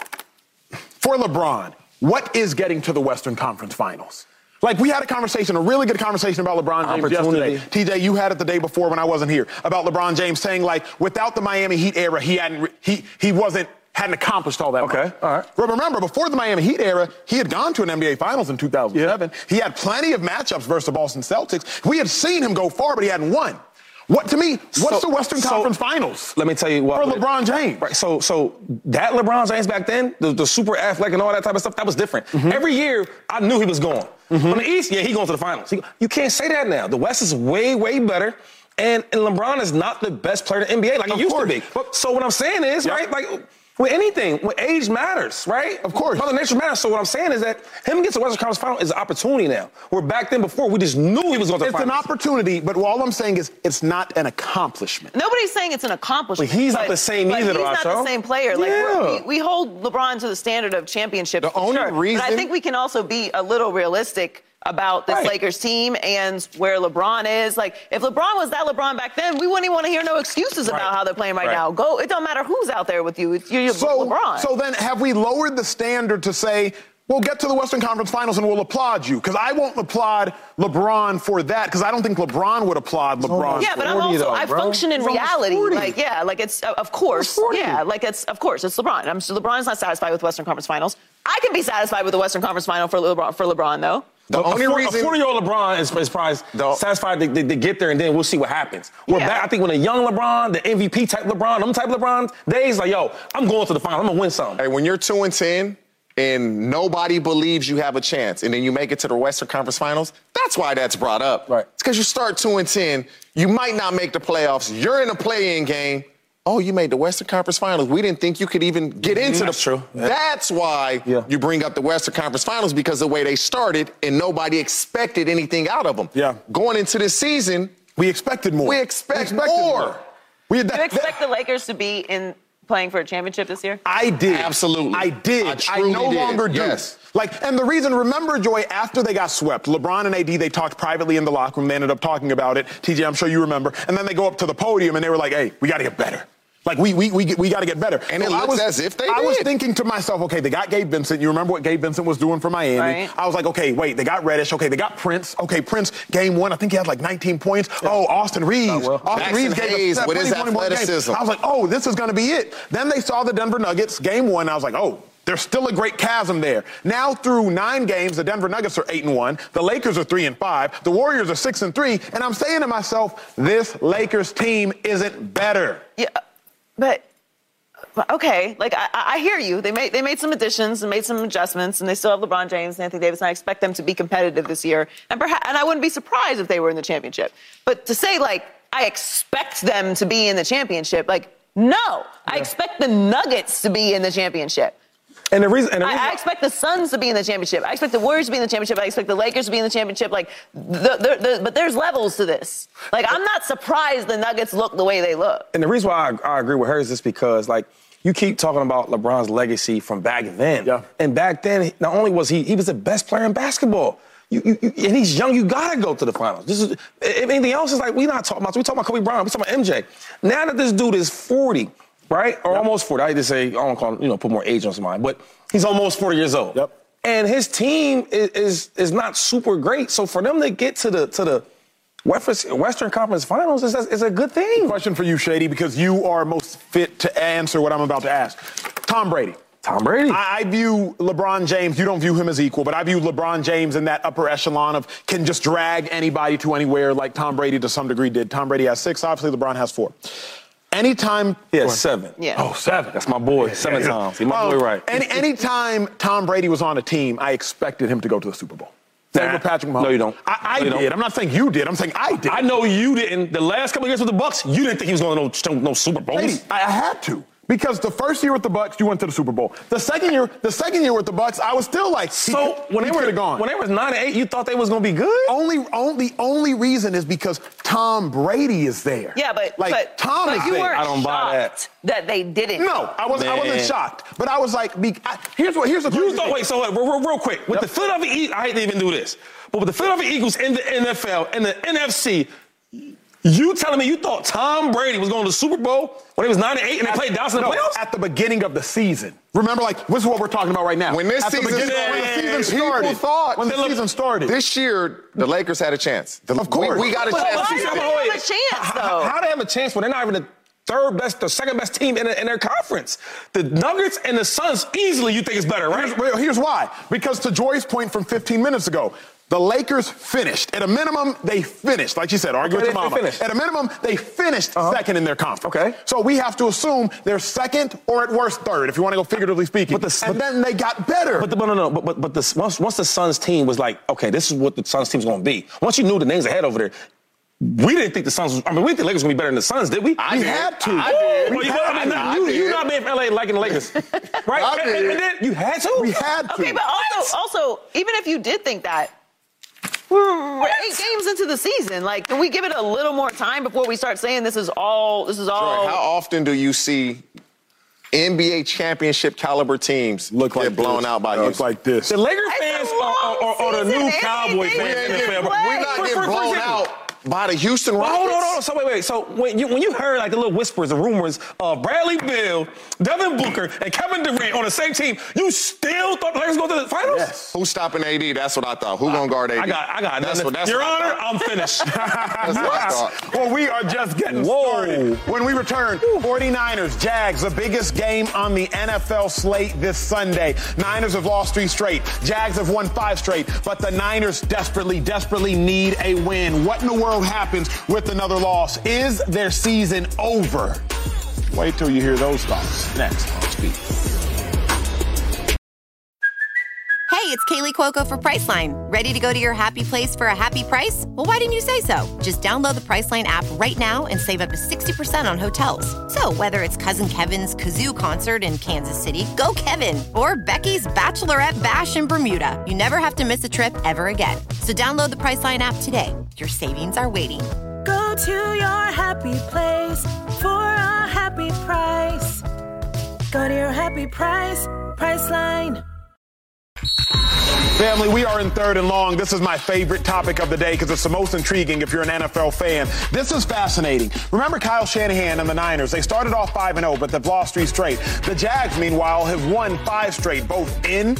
for LeBron, what is getting to the Western Conference Finals? Like, we had a conversation, a really good conversation about LeBron James Opportunity. yesterday. T J, you had it the day before when I wasn't here, about LeBron James saying, like, without the Miami Heat era, he hadn't, re- he, he wasn't, hadn't accomplished all that Okay, much. all right. But remember, before the Miami Heat era, he had gone to an N B A Finals in two thousand seven. Yeah. He had plenty of matchups versus the Boston Celtics. We had seen him go far, but he hadn't won. What, to me, what's So- the Western so- Conference Finals? Let me tell you what. For LeBron James. Right. So, so that LeBron James back then, the, the super athletic and all that type of stuff, that was different. Mm-hmm. Every year, I knew he was going. Mm-hmm. On the East, yeah, he going to the finals. He, you can't say that now. The West is way, way better. And, and LeBron is not the best player in the N B A like he Of used course. to be. So what I'm saying is, Yep. right, like, with anything, when age matters, right? Of course. Mother Nature matters. So what I'm saying is that him getting to the Western Conference Final is an opportunity now. Where back then, before, we just knew he was going to the It's an finals. opportunity, but all I'm saying is it's not an accomplishment. Nobody's saying it's an accomplishment. But he's not the same but either, He's though, not Asho. the same player. Like Yeah. we're, we, we hold LeBron to the standard of championships. The for only sure. reason- But I think we can also be a little realistic about this Right. Lakers team and where LeBron is. Like, if LeBron was that LeBron back then, we wouldn't even want to hear no excuses about Right. how they're playing right, Right. now. Go. It don't matter who's out there with you. It's you're, you're So, LeBron. so then have we lowered the standard to say, we'll get to the Western Conference Finals and we'll applaud you? Because I won't applaud LeBron for that, because I don't think LeBron would applaud LeBron. Yeah, but I'm forty also, though, I bro. function in He's almost reality. forty. Like, yeah, like it's, uh, of course. forty. Yeah, like it's, of course, it's LeBron. I'm so LeBron's not satisfied with Western Conference Finals. I can be satisfied with the Western Conference Final for LeBron, for LeBron though. The A only four- reason- a forty-year-old LeBron is, is probably The- satisfied to, to, to get there, and then we'll see what happens. We're Yeah. back, I think, when a young LeBron, the M V P type LeBron, them type LeBron days, like, yo, I'm going to the final. I'm going to win something. Hey, when you're two and ten and nobody believes you have a chance, and then you make it to the Western Conference Finals, that's why that's brought up. Right. It's because you start two and ten, you might not make the playoffs. You're in a play-in game. Oh, you made the Western Conference Finals. We didn't think you could even get into That's the. true. Yeah. That's why Yeah. you bring up the Western Conference Finals, because the way they started and nobody expected anything out of them. Yeah. Going into this season, We expected more. we expect We expected more. We had Do you expect the Lakers to be in playing for a championship this year? I did. Absolutely. I did. I I, truly no did. longer do. Yes. Like, and the reason, remember, Joy, after they got swept, LeBron and A D, they talked privately in the locker room. They ended up talking about it. T J, I'm sure you remember. And then they go up to the podium and they were like, hey, we got to get better. Like, we we we, we got to get better. And so it looks I was, as if they I did. was thinking to myself, okay, they got Gabe Vincent. You remember what Gabe Vincent was doing for Miami. Right. I was like, okay, wait, they got Reddish. Okay, they got Prince. Okay, Prince, game one, I think he had like nineteen points. Yeah. Oh, Austin Reeves. Oh, well. Austin Jackson Reeves gave Hayes us with his athleticism. I was like, oh, this is going to be it. Then they saw the Denver Nuggets, game one. I was like, oh, there's still a great chasm there. Now through nine games, the Denver Nuggets are eight and one. The Lakers are three and five. The Warriors are six and three. And I'm saying to myself, this Lakers team isn't better. Yeah, but okay, like I, I hear you. They made they made some additions and made some adjustments, and they still have LeBron James and Anthony Davis. And I expect them to be competitive this year, and perhaps, and I wouldn't be surprised if they were in the championship. But to say like I expect them to be in the championship, like no, yeah. I expect the Nuggets to be in the championship. And the reason, and the reason I, I expect the Suns to be in the championship. I expect the Warriors to be in the championship. I expect the Lakers to be in the championship. Like, the, the, the, but there's levels to this. Like, I'm not surprised the Nuggets look the way they look. And the reason why I, I agree with her is just because, like, you keep talking about LeBron's legacy from back then. Yeah. And back then, not only was he, he was the best player in basketball. You, you, you, and he's young, you gotta go to the finals. This is, if anything else is like, we're not talking about, we talking about Kobe Bryant, we talking about M J. Now that this dude is forty, right? Or yep. almost forty. I hate to say, I don't call him, you know, put more age on his mind, but he's almost forty years old. Yep. And his team is, is is not super great. So for them to get to the to the Western Conference Finals is, is a good thing. Question for you, Shady, because you are most fit to answer what I'm about to ask. Tom Brady. Tom Brady. I, I view LeBron James, you don't view him as equal, but I view LeBron James in that upper echelon of can just drag anybody to anywhere like Tom Brady to some degree did. Tom Brady has six, obviously LeBron has four. Anytime. He has seven. Yeah. Oh, seven. That's my boy. Yeah, seven yeah, yeah. times. He my um, boy right. Any anytime Tom Brady was on a team, I expected him to go to the Super Bowl. Same Nah. with Patrick Mahomes. No, you don't. I, I No, you did. don't. I'm not saying you did. I'm saying I did. I know you didn't. The last couple of years with the Bucks, you didn't think he was going to no, no Super Bowls. Brady, I had to. Because the first year with the Bucks, you went to the Super Bowl. The second year, the second year with the Bucks, I was still like, So he, when he they were could have gone. when they was nine and eight, you thought they was going to be good? Only, only, only reason is because Tom Brady is there. Yeah, but like but, Tom but is you there. weren't I don't buy shocked that they didn't. No, I was. I wasn't Man. shocked, but I was like, be, I, here's what. Here's the. You crazy thought, thing. wait, so wait, real, real, real quick. With Yep. the Philadelphia Eagles, I hate to even do this, but with the Philadelphia Eagles in the N F L and the N F C, you telling me you thought Tom Brady was going to the Super Bowl when he was nine and eight and they played Dallas in the No, playoffs? at the beginning of the season. Remember, like, this is what we're talking about right now. When this at the season beginning, started, when the season people started, thought when the Philip- season started. This year, the Lakers had a chance. The, Of course. We, we got a But chance. why do they have a chance, How, though? how do they have a chance when they're not even the third best, the second best team in, in their conference? The Nuggets and the Suns easily you think is better, right? Here's, well, here's why. Because to Joy's point from fifteen minutes ago, the Lakers finished. At a minimum, they finished. Like you said, argue Okay, with your they- they mama. finished. At a minimum, they finished Uh-huh. second in their conference. Okay. So we have to assume they're second or at worst third, if you want to go figuratively speaking. But the- and then they got better. But the, no, no, no. But but, but the, once once the Suns team was like, okay, this is what the Suns team's going to be. Once you knew the names ahead over there, we didn't think the Suns was. I mean, we didn't think the Lakers were going to be better than the Suns, did we? we had to. I did. Well, you, I I mean, did. I you, did. you not being from L A liking the Lakers, right? I and, did. and then you had to. We had to. Okay, but also, also, even if you did think that, we're eight games into the season. Like, can we give it a little more time before we start saying this is all? This is all. Joy, how often do you see N B A championship caliber teams Look get like blown this. out by Look Houston? like this. The Lakers It's a fans long are, are, are the season, new man. Cowboy They fans didn't in the N F L. play. We're not For- getting for- for blown example- out by the Houston Well, Rockets. hold on, hold on. So wait, wait. So when you when you heard like the little whispers, the rumors of Bradley Beal, Devin Booker, and Kevin Durant on the same team, you still thought the Lakers go to the finals? Yes. Who's stopping A D? That's what I thought. Who gonna guard A D? I got, I got. That's nothing. what. That's Your what I Honor, thought. I'm finished. That's what I thought. Well, we are just getting Whoa. started. When we return, forty-niners, Jags, the biggest game on the N F L slate this Sunday. Niners have lost three straight. Jags have won five straight. But the Niners desperately, desperately need a win. What in the world happens with another loss? Is their season over? Wait till you hear those thoughts next on Speed. Hey, it's Kaylee Cuoco for Priceline. Ready to go to your happy place for a happy price? Well, why didn't you say so? Just download the Priceline app right now and save up to sixty percent on hotels. So whether it's Cousin Kevin's Kazoo Concert in Kansas City, go Kevin, or Becky's Bachelorette Bash in Bermuda, you never have to miss a trip ever again. So download the Priceline app today. Your savings are waiting. Go to your happy place for happy price. Go to your happy price, Priceline. Family, we are in third and long. This is my favorite topic of the day because it's the most intriguing if you're an N F L fan. This is fascinating. Remember Kyle Shanahan and the Niners? They started off five and oh, but they've lost three straight. The Jags, meanwhile, have won five straight, both in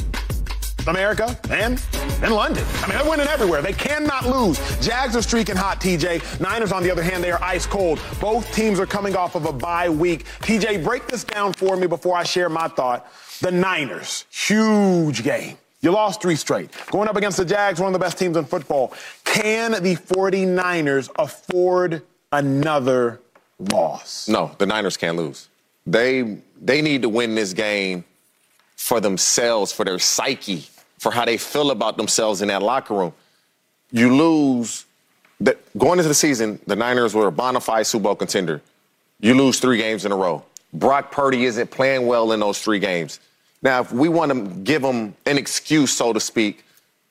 America and in London. I mean, they're winning everywhere. They cannot lose. Jags are streaking hot, T J. Niners, on the other hand, they are ice cold. Both teams are coming off of a bye week. T J, break this down for me before I share my thought. The Niners, huge game. You lost three straight. Going up against the Jags, one of the best teams in football. Can the 49ers afford another loss? No, the Niners can't lose. They they need to win this game for themselves, for their psyche, for how they feel about themselves in that locker room. You lose. The, going into the season, the Niners were a bona fide Super Bowl contender. You lose three games in a row. Brock Purdy isn't playing well in those three games. Now, if we want to give them an excuse, so to speak,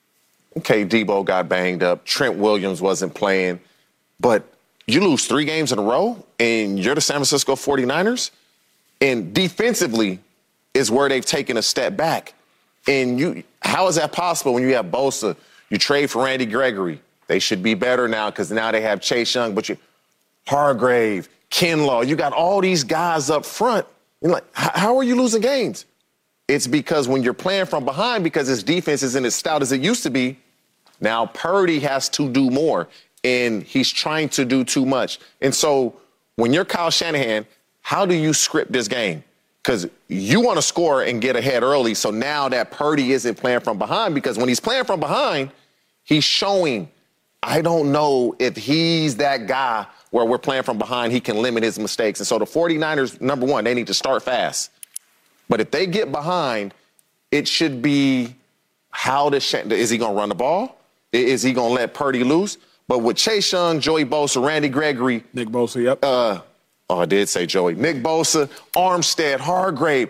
okay, Debo got banged up. Trent Williams wasn't playing. But you lose three games in a row, and you're the San Francisco 49ers? And defensively is where they've taken a step back. And you, how is that possible when you have Bosa? You trade for Randy Gregory. They should be better now because now they have Chase Young. But you, Hargrave, Kinlaw, you got all these guys up front. And like, how are you losing games? It's because when you're playing from behind, because his defense isn't as stout as it used to be, now Purdy has to do more, and he's trying to do too much. And so when you're Kyle Shanahan, how do you script this game? Because you want to score and get ahead early, so now that Purdy isn't playing from behind, because when he's playing from behind, he's showing, I don't know if he's that guy where we're playing from behind, he can limit his mistakes. And so the 49ers, number one, they need to start fast. But if they get behind, it should be how to – is he going to run the ball? Is he going to let Purdy loose? But with Chase Young, Joey Bosa, Randy Gregory. Nick Bosa, yep. Uh, oh, I did say Joey. Nick Bosa, Armstead, Hargrave.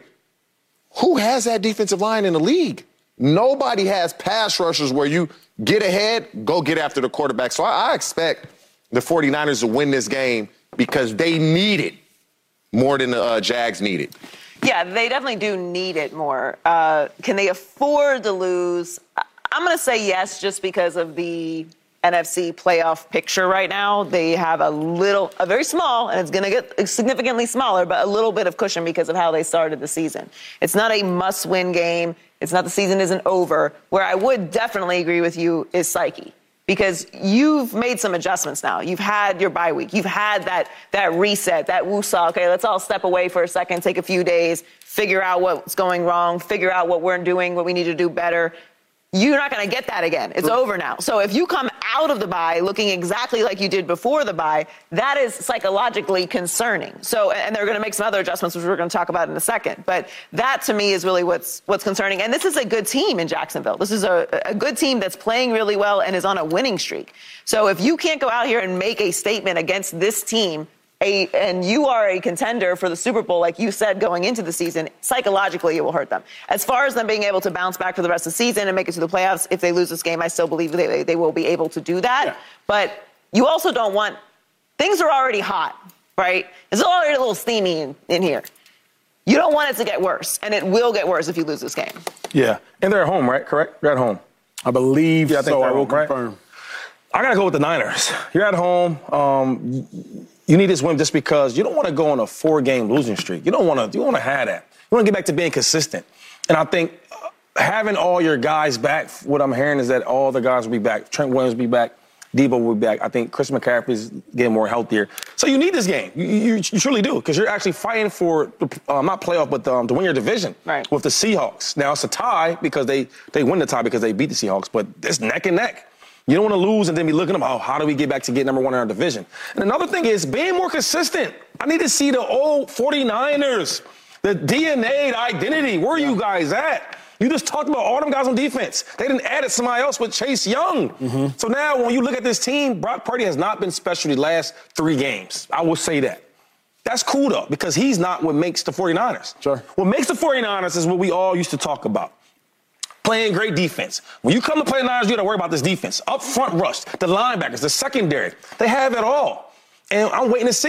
Who has that defensive line in the league? Nobody has pass rushers where you get ahead, go get after the quarterback. So I, I expect the 49ers to win this game because they need it more than the uh, Jags need it. Yeah, they definitely do need it more. Uh, can they afford to lose? I'm going to say yes, just because of the N F C playoff picture right now. They have a little, a very small, and it's going to get significantly smaller, but a little bit of cushion because of how they started the season. It's not a must-win game. It's not the season isn't over. Where I would definitely agree with you is psyche. Because you've made some adjustments now. You've had your bye week. You've had that that reset, that woosah. Okay, let's all step away for a second, take a few days, figure out what's going wrong, figure out what we're doing, what we need to do better. You're not going to get that again. It's over now. So if you come out of the bye looking exactly like you did before the bye, that is psychologically concerning. So, and they're going to make some other adjustments, which we're going to talk about in a second. But that, to me, is really what's what's concerning. And this is a good team in Jacksonville. This is a, a good team that's playing really well and is on a winning streak. So if you can't go out here and make a statement against this team, A, and you are a contender for the Super Bowl, like you said, going into the season, psychologically it will hurt them. As far as them being able to bounce back for the rest of the season and make it to the playoffs, if they lose this game, I still believe they, they will be able to do that. Yeah. But you also don't want – things are already hot, right? It's already a little steamy in, in here. You don't want it to get worse, and it will get worse if you lose this game. Yeah, and they're at home, right? Correct? They're at home. I believe yeah, I think so. I will home, confirm. Right? I got to go with the Niners. You're at home. Um, you need this win just because you don't want to go on a four-game losing streak. You don't want to. You want to have that. You want to get back to being consistent. And I think uh, having all your guys back, what I'm hearing is that all the guys will be back. Trent Williams will be back. Debo will be back. I think Chris McCaffrey's getting more healthier. So you need this game. You, you, you truly do, because you're actually fighting for, uh, not playoff, but um, to win your division right. with the Seahawks. Now, it's a tie because they, they win the tie because they beat the Seahawks, but it's neck and neck. You don't want to lose and then be looking at, oh, how do we get back to get number one in our division? And another thing is being more consistent. I need to see the old 49ers, the D N A, the identity. Where are you guys at? You just talked about all them guys on defense. They didn't add somebody else with Chase Young. Mm-hmm. So now when you look at this team, Brock Purdy has not been special the last three games. I will say that. That's cool, though, because he's not what makes the 49ers. Sure. What makes the 49ers is what we all used to talk about. Playing great defense. When you come to play the Niners, you got to worry about this defense. Up front rush, the linebackers, the secondary. They have it all. And I'm waiting to see it.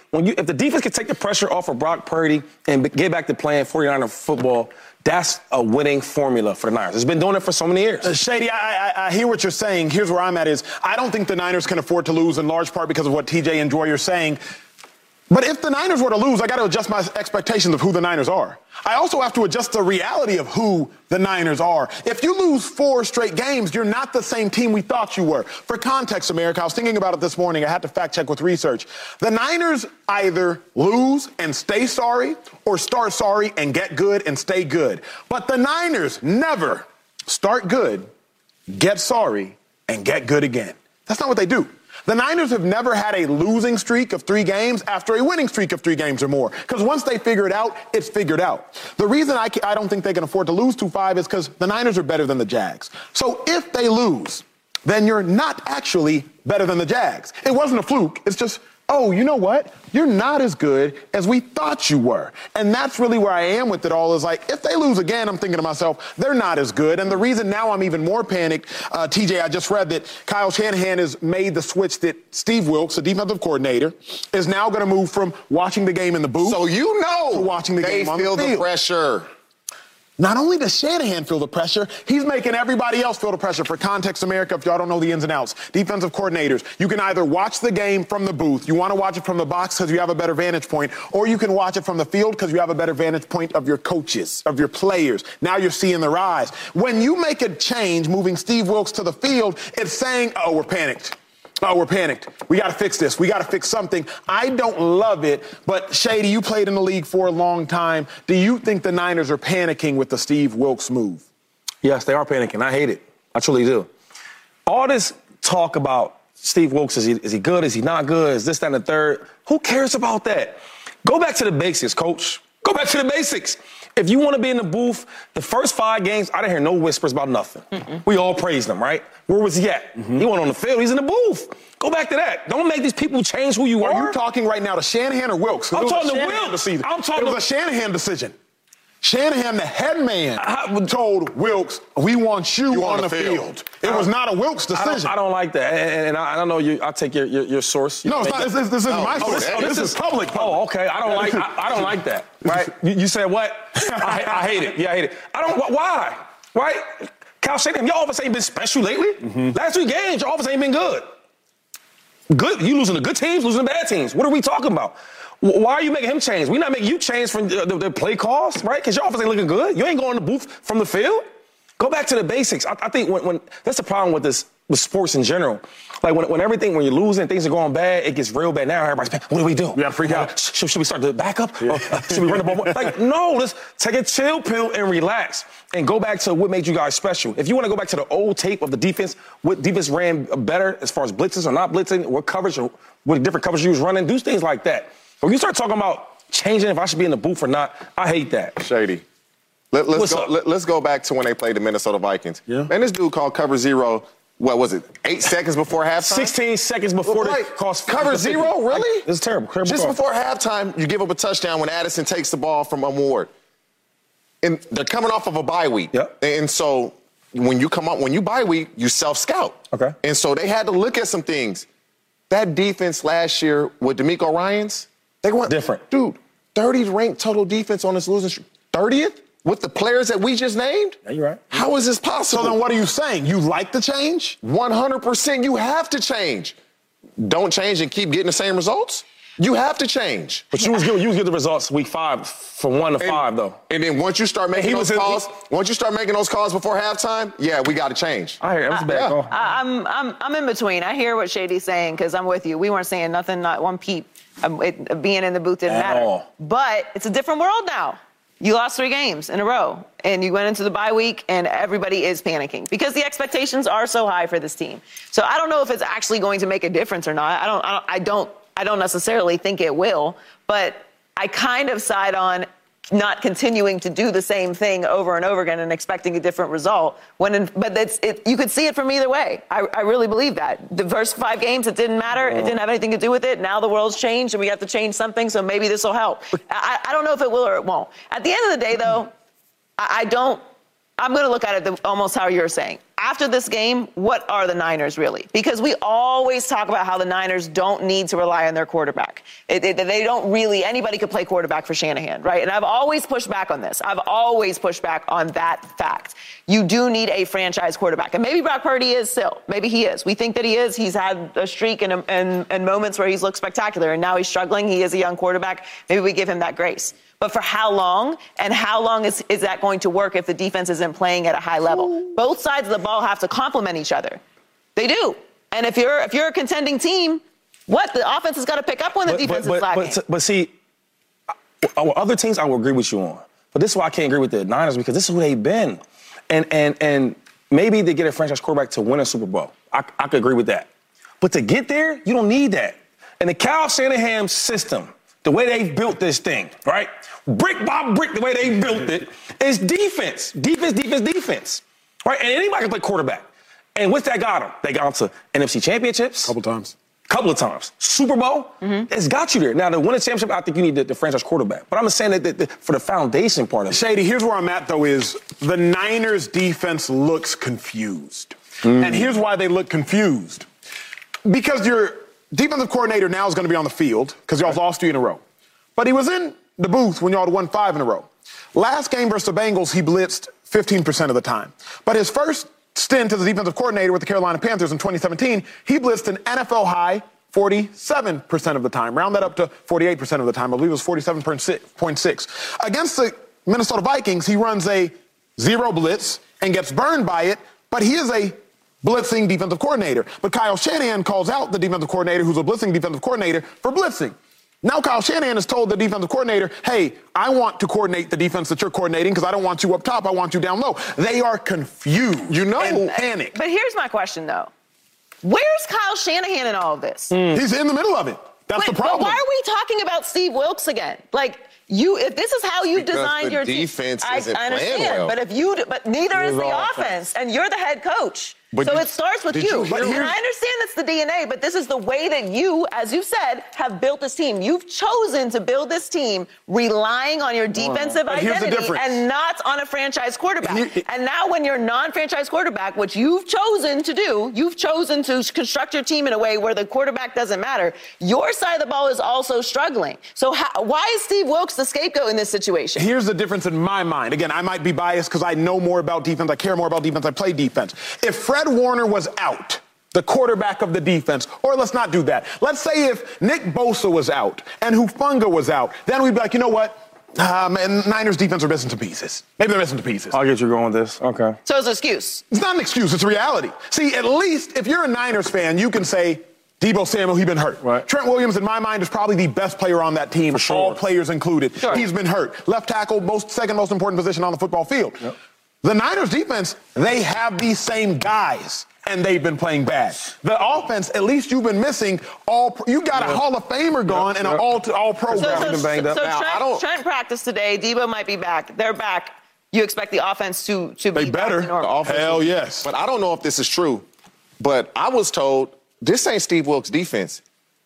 when you, if the defense can take the pressure off of Brock Purdy and get back to playing forty-niner football, that's a winning formula for the Niners. It's been doing it for so many years. Uh, Shady, I, I, I hear what you're saying. Here's where I'm at is I don't think the Niners can afford to lose in large part because of what T J and Joy are saying. But if the Niners were to lose, I got to adjust my expectations of who the Niners are. I also have to adjust the reality of who the Niners are. If you lose four straight games, you're not the same team we thought you were. For context, America, I was thinking about it this morning. I had to fact check with research. The Niners either lose and stay sorry or start sorry and get good and stay good. But the Niners never start good, get sorry, and get good again. That's not what they do. The Niners have never had a losing streak of three games after a winning streak of three games or more. Because once they figure it out, it's figured out. The reason I, I don't think they can afford to lose two five is because the Niners are better than the Jags. So if they lose, then you're not actually better than the Jags. It wasn't a fluke. It's just, oh, you know what? You're not as good as we thought you were. And that's really where I am with it all is like, if they lose again, I'm thinking to myself, they're not as good. And the reason now I'm even more panicked, uh, T J, I just read that Kyle Shanahan has made the switch that Steve Wilks, the defensive coordinator, is now going to move from watching the game in the booth. So you know to watching the they game on feel the field. the pressure. Not only does Shanahan feel the pressure, he's making everybody else feel the pressure. For context, America, if y'all don't know the ins and outs, defensive coordinators, you can either watch the game from the booth, you want to watch it from the box because you have a better vantage point, or you can watch it from the field because you have a better vantage point of your coaches, of your players. Now you're seeing the rise. When you make a change, moving Steve Wilks to the field, it's saying, oh, we're panicked. Oh, we're panicked. We got to fix this. We got to fix something. I don't love it, but Shady, you played in the league for a long time. Do you think the Niners are panicking with the Steve Wilks move? Yes, they are panicking. I hate it. I truly do. All this talk about Steve Wilks, is he, is he good? Is he not good? Is this, that, and the third? Who cares about that? Go back to the basics, coach. Go back to the basics. If you want to be in the booth, the first five games, I didn't hear no whispers about nothing. Mm-mm. We all praised him, right? Where was he at? Mm-hmm. He wasn't on the field. He's in the booth. Go back to that. Don't make these people change who you are. Are you talking right now to Shanahan or Wilks? I'm talking to Wilks. I'm talking it was a Shanahan decision. Shanahan, the head man, I, told Wilks, we want you, you on, on the field. field. It was not a Wilks decision. I don't, I don't like that. And, and I, I don't know, you, I'll take your, your, your source. You no, it's not, this, this, this isn't oh, my source. Oh, this, this is public. Oh, okay. I don't like I, I don't like that. Right? You, you said what? I, I hate it. Yeah, I hate it. I don't, why? Right? Kyle Shanahan, your offense ain't been special lately. Mm-hmm. Last three games, your offense ain't been good. Good. You losing to good teams, losing to bad teams. What are we talking about? Why are you making him change? We're not making you change from the, the, the play calls, right? Because your offense ain't looking good. You ain't going to the booth from the field. Go back to the basics. I, I think when, when that's the problem with this, with sports in general. Like when, when everything, when you're losing, things are going bad, it gets real bad. Now everybody's like, what do we do? We got to freak out. Should, should we start the backup? Yeah. Or should we run the ball? Like, no, let's take a chill pill and relax and go back to what made you guys special. If you want to go back to the old tape of the defense, what defense ran better as far as blitzes or not blitzing, what coverage or what different coverage you was running, do things like that. When you start talking about changing if I should be in the booth or not, I hate that. Shady. Let, let's, go, let, let's go back to when they played the Minnesota Vikings. Yeah. Man, this dude called cover zero, what was it, eight seconds before halftime? sixteen seconds before well, the cost. Cover zero, really? This is terrible. terrible Just call. before halftime, you give up a touchdown when Addison takes the ball from Ward. And they're coming off of a bye week. Yep. And so when you come up, when you bye week, you self-scout. Okay. And so they had to look at some things. That defense last year with DeMeco Ryans, they went different. Dude, thirtieth ranked total defense on this losing streak. thirtieth? With the players that we just named? Yeah, you're right. How is this possible? So then what are you saying? You like the change? one hundred percent you have to change. Don't change and keep getting the same results? You have to change. But you was good, you was good the results week five from one to and, five, though. And then once you start making he those was calls, he, once you start making those calls before halftime, yeah, we got to change. I hear it. That was a bad I, call. I, I'm, I'm, I'm in between. I hear what Shady's saying because I'm with you. We weren't saying nothing, not one peep. Um, it, being in the booth didn't At matter. all. But it's a different world now. You lost three games in a row, and you went into the bye week, and everybody is panicking because the expectations are so high for this team. So I don't know if it's actually going to make a difference or not. I don't. I don't. I don't, I don't necessarily think it will, but I kind of side on not continuing to do the same thing over and over again and expecting a different result. When, in, but that's it. You could see it from either way. I, I really believe that. The first five games, it didn't matter. It didn't have anything to do with it. Now the world's changed, and we have to change something. So maybe this will help. I, I don't know if it will or it won't. At the end of the day, though, I, I don't. I'm going to look at it the, almost how you're saying. After this game, what are the Niners really? Because we always talk about how the Niners don't need to rely on their quarterback. It, it, they don't really, anybody could play quarterback for Shanahan, right? And I've always pushed back on this. I've always pushed back on that fact. You do need a franchise quarterback. And maybe Brock Purdy is still. Maybe he is. We think that he is. He's had a streak and, and, and moments where he's looked spectacular. And now he's struggling. He is a young quarterback. Maybe we give him that grace. But for how long? And how long is, is that going to work if the defense isn't playing at a high level? Both sides of the ball have to complement each other. They do. And if you're if you're a contending team, what? The offense has got to pick up when the but, defense but, is lagging. But, but see, other teams I will agree with you on. But this is why I can't agree with the Niners, because this is who they've been. And and and maybe they get a franchise quarterback to win a Super Bowl. I, I could agree with that. But to get there, you don't need that. And the Kyle Shanahan system, the way they've built this thing, right? Brick by brick, the way they built it, is defense. Defense, defense, defense. Right? And anybody can play quarterback. And what's that got them? They got them to N F C championships. Couple times. Couple of times. Super Bowl, mm-hmm. It's got you there. Now, to win a championship, I think you need the, the franchise quarterback. But I'm saying that the, the, for the foundation part of it. Shady, here's where I'm at, though, is the Niners' defense looks confused. Mm. And here's why they look confused. Because your defensive coordinator now is going to be on the field, because y'all lost three in a row. But he was in the booth when y'all had won five in a row. Last game versus the Bengals, he blitzed fifteen percent of the time. But his first stint as a defensive coordinator with the Carolina Panthers in twenty seventeen, he blitzed an N F L high forty-seven percent of the time. Round that up to forty-eight percent of the time. I believe it was forty-seven point six. Against the Minnesota Vikings, he runs a zero blitz and gets burned by it, but he is a blitzing defensive coordinator. But Kyle Shanahan calls out the defensive coordinator, who's a blitzing defensive coordinator, for blitzing. Now Kyle Shanahan has told the defensive coordinator, hey, I want to coordinate the defense that you're coordinating because I don't want you up top. I want you down low. They are confused, you know, and panicked. But here's my question, though. Where's Kyle Shanahan in all of this? Mm. He's in the middle of it. That's Wait, the problem. But why are we talking about Steve Wilks again? Like, you, if this is how you because designed the your defense team, isn't I, I understand. playing well. But if you, but neither is the offense, offense, and you're the head coach. But so you, it starts with you. you But and I understand that's the D N A, but this is the way that you, as you said, have built this team. You've chosen to build this team relying on your defensive but identity and not on a franchise quarterback. Here, and now when you're non-franchise quarterback, which you've chosen to do, you've chosen to construct your team in a way where the quarterback doesn't matter. Your side of the ball is also struggling. So how, why is Steve Wilks the scapegoat in this situation? Here's the difference in my mind. Again, I might be biased because I know more about defense. I care more about defense. I play defense. If Fred Warner was out, the quarterback of the defense, or let's not do that. Let's say if Nick Bosa was out and Hufanga was out, then we'd be like, you know what? Uh, man, Niners defense are missing some pieces. Maybe they're missing some pieces. I'll get you going with this. Okay. So it's an excuse. It's not an excuse. It's a reality. See, at least if you're a Niners fan, you can say, Deebo Samuel, he's been hurt. Right. Trent Williams, in my mind, is probably the best player on that team, For sure. all players included. Sure. He's been hurt. Left tackle, most second most important position on the football field. Yep. The Niners defense, they have these same guys, and they've been playing bad. The offense, at least you've been missing all. You got a yep. Hall of Famer gone yep. and yep. an all all pro. So, so, been banged up. so Now, Trent, I don't- Trent practiced today. Deebo might be back. They're back. You expect the offense to to They be better. back to normal. The offense- Hell yes. But I don't know if this is true. But I was told this ain't Steve Wilks' defense.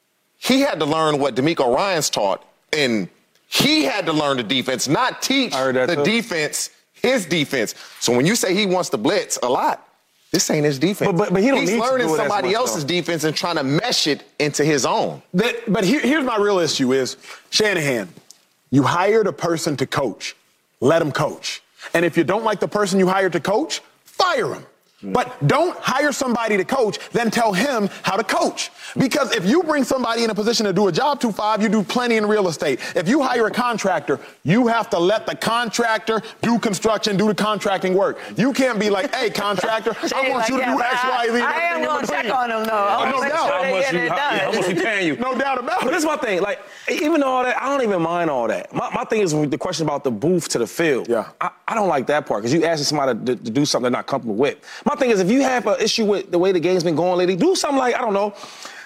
He had to learn what DeMeco Ryans taught, and he had to learn the defense, not teach I heard that the too. defense his defense. So when you say he wants to blitz a lot, this ain't his defense. But- but- but he don't He's need to learning do it as somebody much, else's though. defense and trying to mesh it into his own. That, but here, here's my real issue is, Shanahan, you hired a person to coach. Let him coach. And if you don't like the person you hired to coach, fire him. But don't hire somebody to coach, then tell him how to coach. Because if you bring somebody in a position to do a job two five, you do plenty in real estate. If you hire a contractor, you have to let the contractor do construction, do the contracting work. You can't be like, hey, contractor, I want you to do X, Y, Z. I am going to check on them, though. I No want to make doubt. sure How they much get you, it how, done. how much he paying you? No doubt about But it. this is my thing. Like, even all that, I don't even mind all that. My, my thing is the question about the booth to the field. Yeah. I, I don't like that part because you asking somebody to, to do something they're not comfortable with. My thing is if you have an issue with the way the game's been going lately, do something like, I don't know,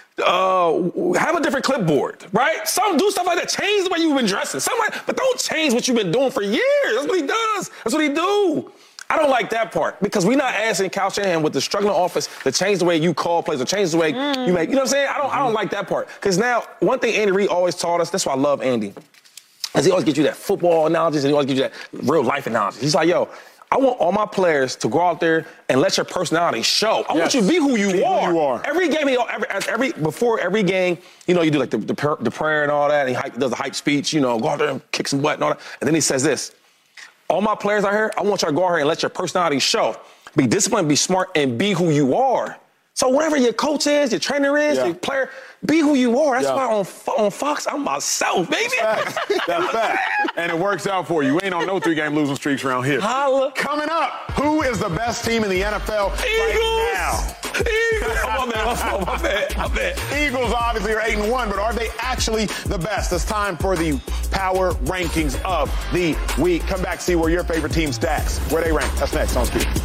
uh, have a different clipboard, right? Some do stuff like that. Change the way you've been dressing. Something like, but don't change what you've been doing for years. That's what he does. That's what he do. I don't like that part because we're not asking Kyle Shanahan with the struggling offense to change the way you call plays or change the way mm. you make. You know what I'm saying? I don't. I don't like that part because now one thing Andy Reid always taught us. That's why I love Andy, is he always gives you that football analogies and he always gives you that real life analogies. He's like, yo, I want all my players to go out there and let your personality show. I yes. want you to be who you, be are. who you are. Every game, every, every before every game, you know, you do like the, the, the prayer and all that, and he hype, does a hype speech, you know, go out there and kick some butt and all that. And then he says this, all my players out here, I want y'all to go out here and let your personality show. Be disciplined, be smart, and be who you are. So whatever your coach is, your trainer is, yeah. your player, be who you are. That's yeah. why on on Fox, I'm myself, baby. That's fact. That's fact. And it works out for you. You ain't on no three-game losing streaks around here. Holla. Coming up, who is the best team in the N F L Eagles. right now? Eagles. My bad, my bad, my bad. Eagles obviously are eight and one, but are they actually the best? It's time for the power rankings of the week. Come back, see where your favorite team stacks, where they rank. That's next on Speed.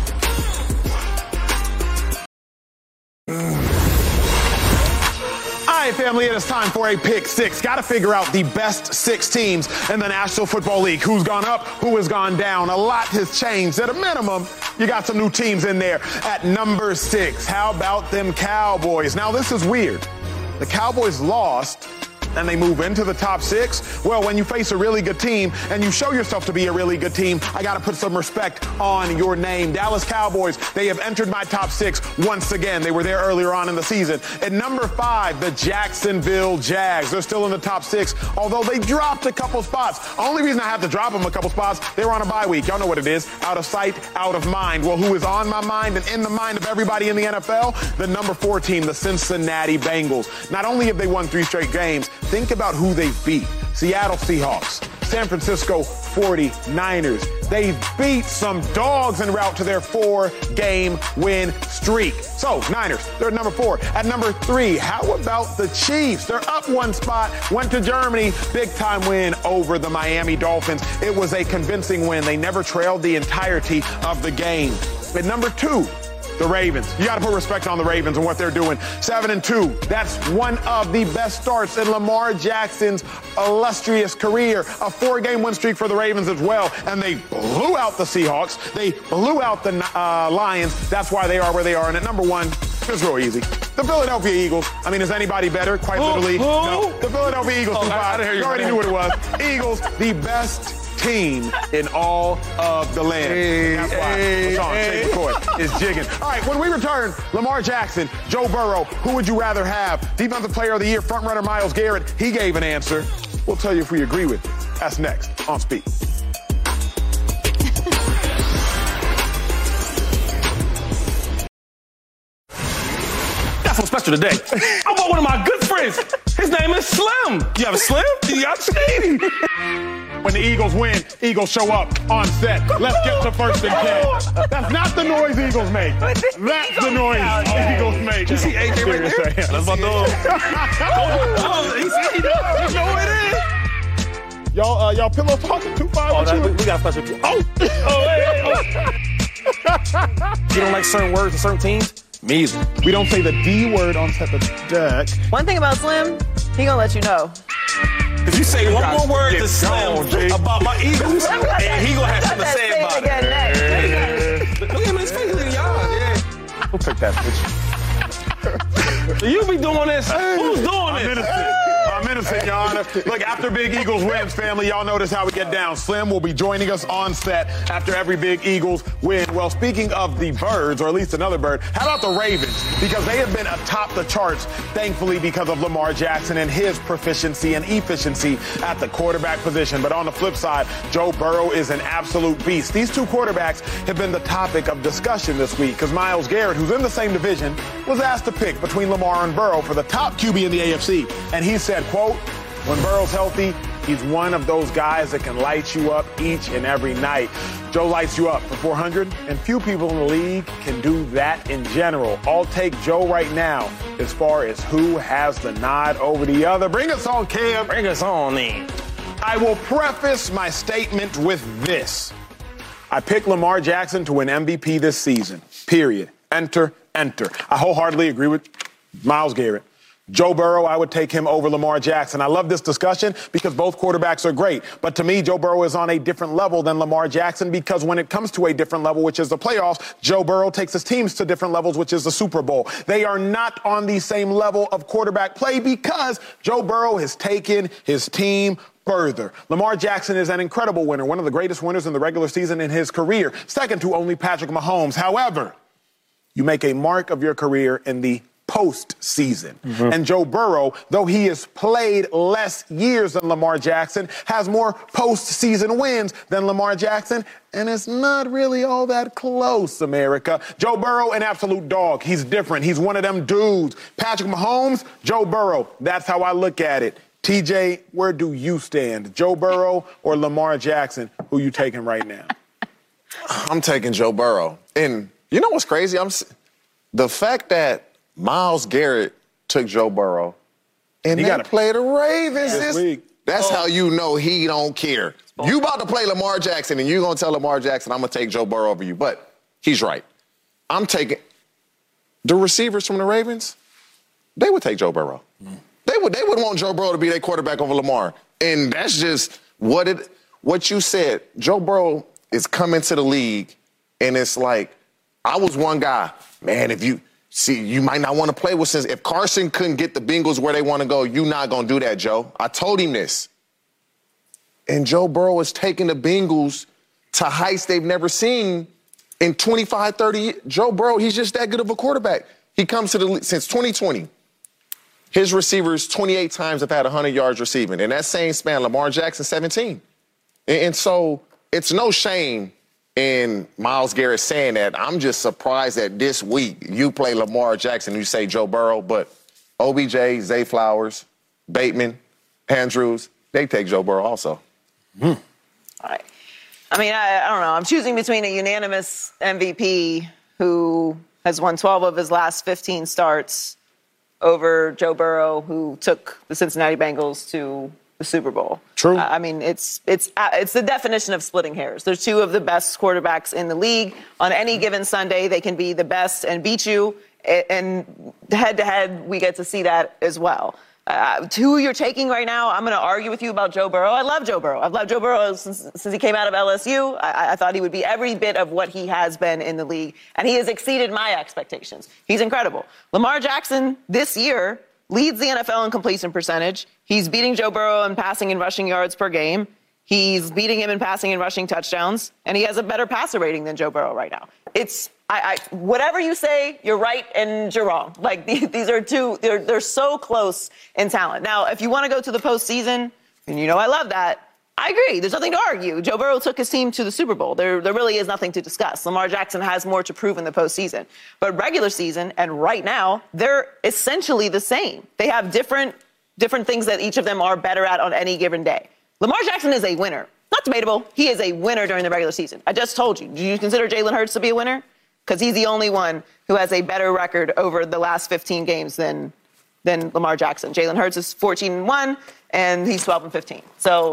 All right, family, it is time for a pick six. Got to figure out the best six teams in the National Football League. Who's gone up, who has gone down. A lot has changed. At a minimum, you got some new teams in there. At number six, how about them Cowboys? Now, this is weird. The Cowboys lost, and they move into the top six. Well, when you face a really good team and you show yourself to be a really good team, I got to put some respect on your name. Dallas Cowboys, they have entered my top six once again. They were there earlier on in the season. At number five, the Jacksonville Jags. They're still in the top six, although they dropped a couple spots. Only reason I have to drop them a couple spots, they were on a bye week. Y'all know what it is. Out of sight, out of mind. Well, who is on my mind and in the mind of everybody in the N F L? The number four team, the Cincinnati Bengals. Not only have they won three straight games, think about who they've beat. Seattle Seahawks, San Francisco forty-niners. They've beat some dogs en route to their four-game win streak. So, Niners, they're at number four. At number three, how about the Chiefs? They're up one spot, went to Germany, big-time win over the Miami Dolphins. It was a convincing win. They never trailed the entirety of the game. At number two, the Ravens. You got to put respect on the Ravens and what they're doing. Seven and two. That's one of the best starts in Lamar Jackson's illustrious career. A four-game win streak for the Ravens as well. And they blew out the Seahawks. They blew out the uh, Lions. That's why they are where they are. And at number one, it's real easy. The Philadelphia Eagles. I mean, is anybody better? Quite who, literally. Who? No. The Philadelphia Eagles. Oh, I, I hear you, you already knew what it was. Eagles, the best team in all of the land. Hey, That's why hey, Sean hey. McCoy is jigging. All right, when we return, Lamar Jackson, Joe Burrow, who would you rather have? Defensive Player of the Year, frontrunner Myles Garrett, he gave an answer. We'll tell you if we agree with it. That's next on Speed. Got something special today. I bought one of my good friends. His name is Slim. You have a Slim? You got Shady. When the Eagles win, Eagles show up on set. Let's get to first and ten. That's not the noise Eagles make. That's the noise Eagles make. You see A J right there? That's my dog. Oh, he see, he knows. You know what it is. Y'all, uh, y'all pillow talking two five. Oh, that, we, we got a special. Oh, oh, hey, hey, oh. You don't like certain words and certain teams? Me either. We don't say the D word on set the deck. One thing about Slim, he gonna let you know. If you say one more word to Slim about my Eagles, and he gonna have something to say about it. Look at him in his face, y'all. Yeah. Who took that picture? So you be doing this? Who's doing I'm this? innocent. I'm innocent, Your Honor. Look, after Big Eagles wins, family, y'all notice how we get down. Slim will be joining us on set after every Big Eagles win. Well, speaking of the birds, or at least another bird, how about the Ravens? Because they have been atop the charts, thankfully, because of Lamar Jackson and his proficiency and efficiency at the quarterback position. But on the flip side, Joe Burrow is an absolute beast. These two quarterbacks have been the topic of discussion this week because Myles Garrett, who's in the same division, was asked to pick between Lamar and Burrow for the top Q B in the A F C. And he said, quote, when Burrow's healthy, he's one of those guys that can light you up each and every night. Joe lights you up for four hundred, and few people in the league can do that in general. I'll take Joe right now as far as who has the nod over the other. Bring us on, Cam. Bring us on, then. I will preface my statement with this. I picked Lamar Jackson to win M V P this season, period. Enter, enter. I wholeheartedly agree with Myles Garrett. Joe Burrow, I would take him over Lamar Jackson. I love this discussion because both quarterbacks are great. But to me, Joe Burrow is on a different level than Lamar Jackson because when it comes to a different level, which is the playoffs, Joe Burrow takes his teams to different levels, which is the Super Bowl. They are not on the same level of quarterback play because Joe Burrow has taken his team further. Lamar Jackson is an incredible winner, one of the greatest winners in the regular season in his career, second to only Patrick Mahomes. However, you make a mark of your career in the postseason. Mm-hmm. And Joe Burrow, though he has played less years than Lamar Jackson, has more postseason wins than Lamar Jackson, and it's not really all that close, America. Joe Burrow, an absolute dog. He's different. He's one of them dudes. Patrick Mahomes, Joe Burrow. That's how I look at it. T J, where do you stand? Joe Burrow or Lamar Jackson? Who you taking right now? I'm taking Joe Burrow. And you know what's crazy? I'm the fact that Myles Garrett took Joe Burrow, and he got to play the Ravens this week. That's oh. how you know he don't care. Oh. You about to play Lamar Jackson, and you're going to tell Lamar Jackson, I'm going to take Joe Burrow over you. But he's right. I'm taking the receivers from the Ravens. They would take Joe Burrow. Mm. They would. They would want Joe Burrow to be their quarterback over Lamar, and that's just what it. What you said. Joe Burrow is coming to the league, and it's like I was one guy. Man, if you. See, you might not want to play with since if Carson couldn't get the Bengals where they want to go, you're not going to do that, Joe. I told him this. And Joe Burrow is taking the Bengals to heights they've never seen in twenty-five, thirty years. Joe Burrow, he's just that good of a quarterback. He comes to the league since twenty twenty. His receivers twenty-eight times have had one hundred yards receiving. In that same span, Lamar Jackson, seventeen. And, and so it's no shame in Myles Garrett saying that. I'm just surprised that this week you play Lamar Jackson, you say Joe Burrow, but O B J, Zay Flowers, Bateman, Andrews, they take Joe Burrow also. Mm. All right. I mean, I, I don't know. I'm choosing between a unanimous M V P who has won twelve of his last fifteen starts over Joe Burrow, who took the Cincinnati Bengals to the Super Bowl. True. I mean, it's it's it's the definition of splitting hairs. They're two of the best quarterbacks in the league. On any given Sunday, they can be the best and beat you. And head-to-head, we get to see that as well. Uh, who you're taking right now, I'm going to argue with you about Joe Burrow. I love Joe Burrow. I've loved Joe Burrow since, since he came out of L S U. I, I thought he would be every bit of what he has been in the league, and he has exceeded my expectations. He's incredible. Lamar Jackson this year leads the N F L in completion percentage. He's beating Joe Burrow in passing and rushing yards per game. He's beating him in passing and rushing touchdowns, and he has a better passer rating than Joe Burrow right now. It's I, I, whatever you say, you're right and you're wrong. Like, these, these are two, they're, they're so close in talent. Now, if you want to go to the postseason, and you know I love that, I agree. There's nothing to argue. Joe Burrow took his team to the Super Bowl. There, there really is nothing to discuss. Lamar Jackson has more to prove in the postseason. But regular season and right now, they're essentially the same. They have different, different things that each of them are better at on any given day. Lamar Jackson is a winner. Not debatable. He is a winner during the regular season. I just told you. Do you consider Jalen Hurts to be a winner? Because he's the only one who has a better record over the last fifteen games than than Lamar Jackson. Jalen Hurts is fourteen and one, and he's twelve and fifteen. So,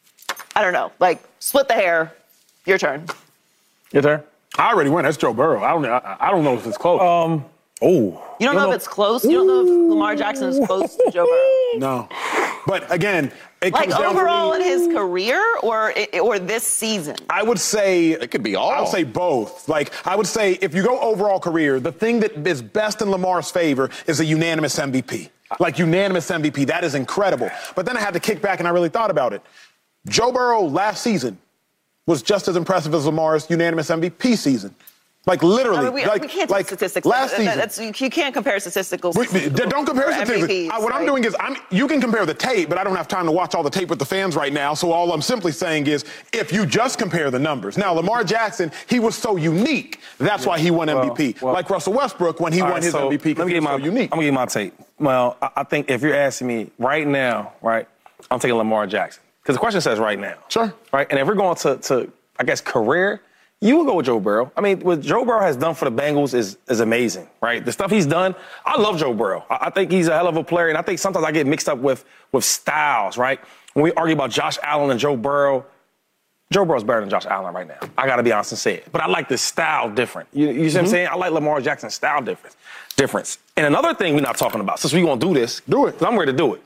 I don't know. Like, split the hair. Your turn. Your turn? I already went. That's Joe Burrow. I don't, I, I don't know if it's close. Um, oh. You don't, you know, know if it's close? You don't know if Lamar Jackson is close to Joe Burrow? No. But, again, it like comes down overall to me, in his career or or this season? I would say it could be all. I would say both. Like, I would say if you go overall career, the thing that is best in Lamar's favor is a unanimous M V P. Like, unanimous M V P. That is incredible. But then I had to kick back and I really thought about it. Joe Burrow last season was just as impressive as Lamar's unanimous M V P season. Like, literally. I mean, we, like, we can't like do statistics. Last that, season. That's, you can't compare statistical. We, don't compare statistics. M V Ps, I, what right? I'm doing is, I'm, you can compare the tape, but I don't have time to watch all the tape with the fans right now. So all I'm simply saying is, if you just compare the numbers. Now, Lamar Jackson, he was so unique. That's yeah. why he won well, M V P. Well, like Russell Westbrook when he won right, his so M V P because he was my, so unique. I'm going to give you my tape. Well, I, I think if you're asking me right now, right, I'm taking Lamar Jackson. Because the question says right now. Sure. Right? And if we're going to, to I guess, career, you will go with Joe Burrow. I mean, what Joe Burrow has done for the Bengals is is amazing, right? The stuff he's done, I love Joe Burrow. I, I think he's a hell of a player, and I think sometimes I get mixed up with with styles, right? When we argue about Josh Allen and Joe Burrow, Joe Burrow's better than Josh Allen right now. I got to be honest and say it. But I like the style different. You, you see mm-hmm. what I'm saying? I like Lamar Jackson's style difference. difference. And another thing we're not talking about, since we're going to do this. Do it. I'm ready to do it.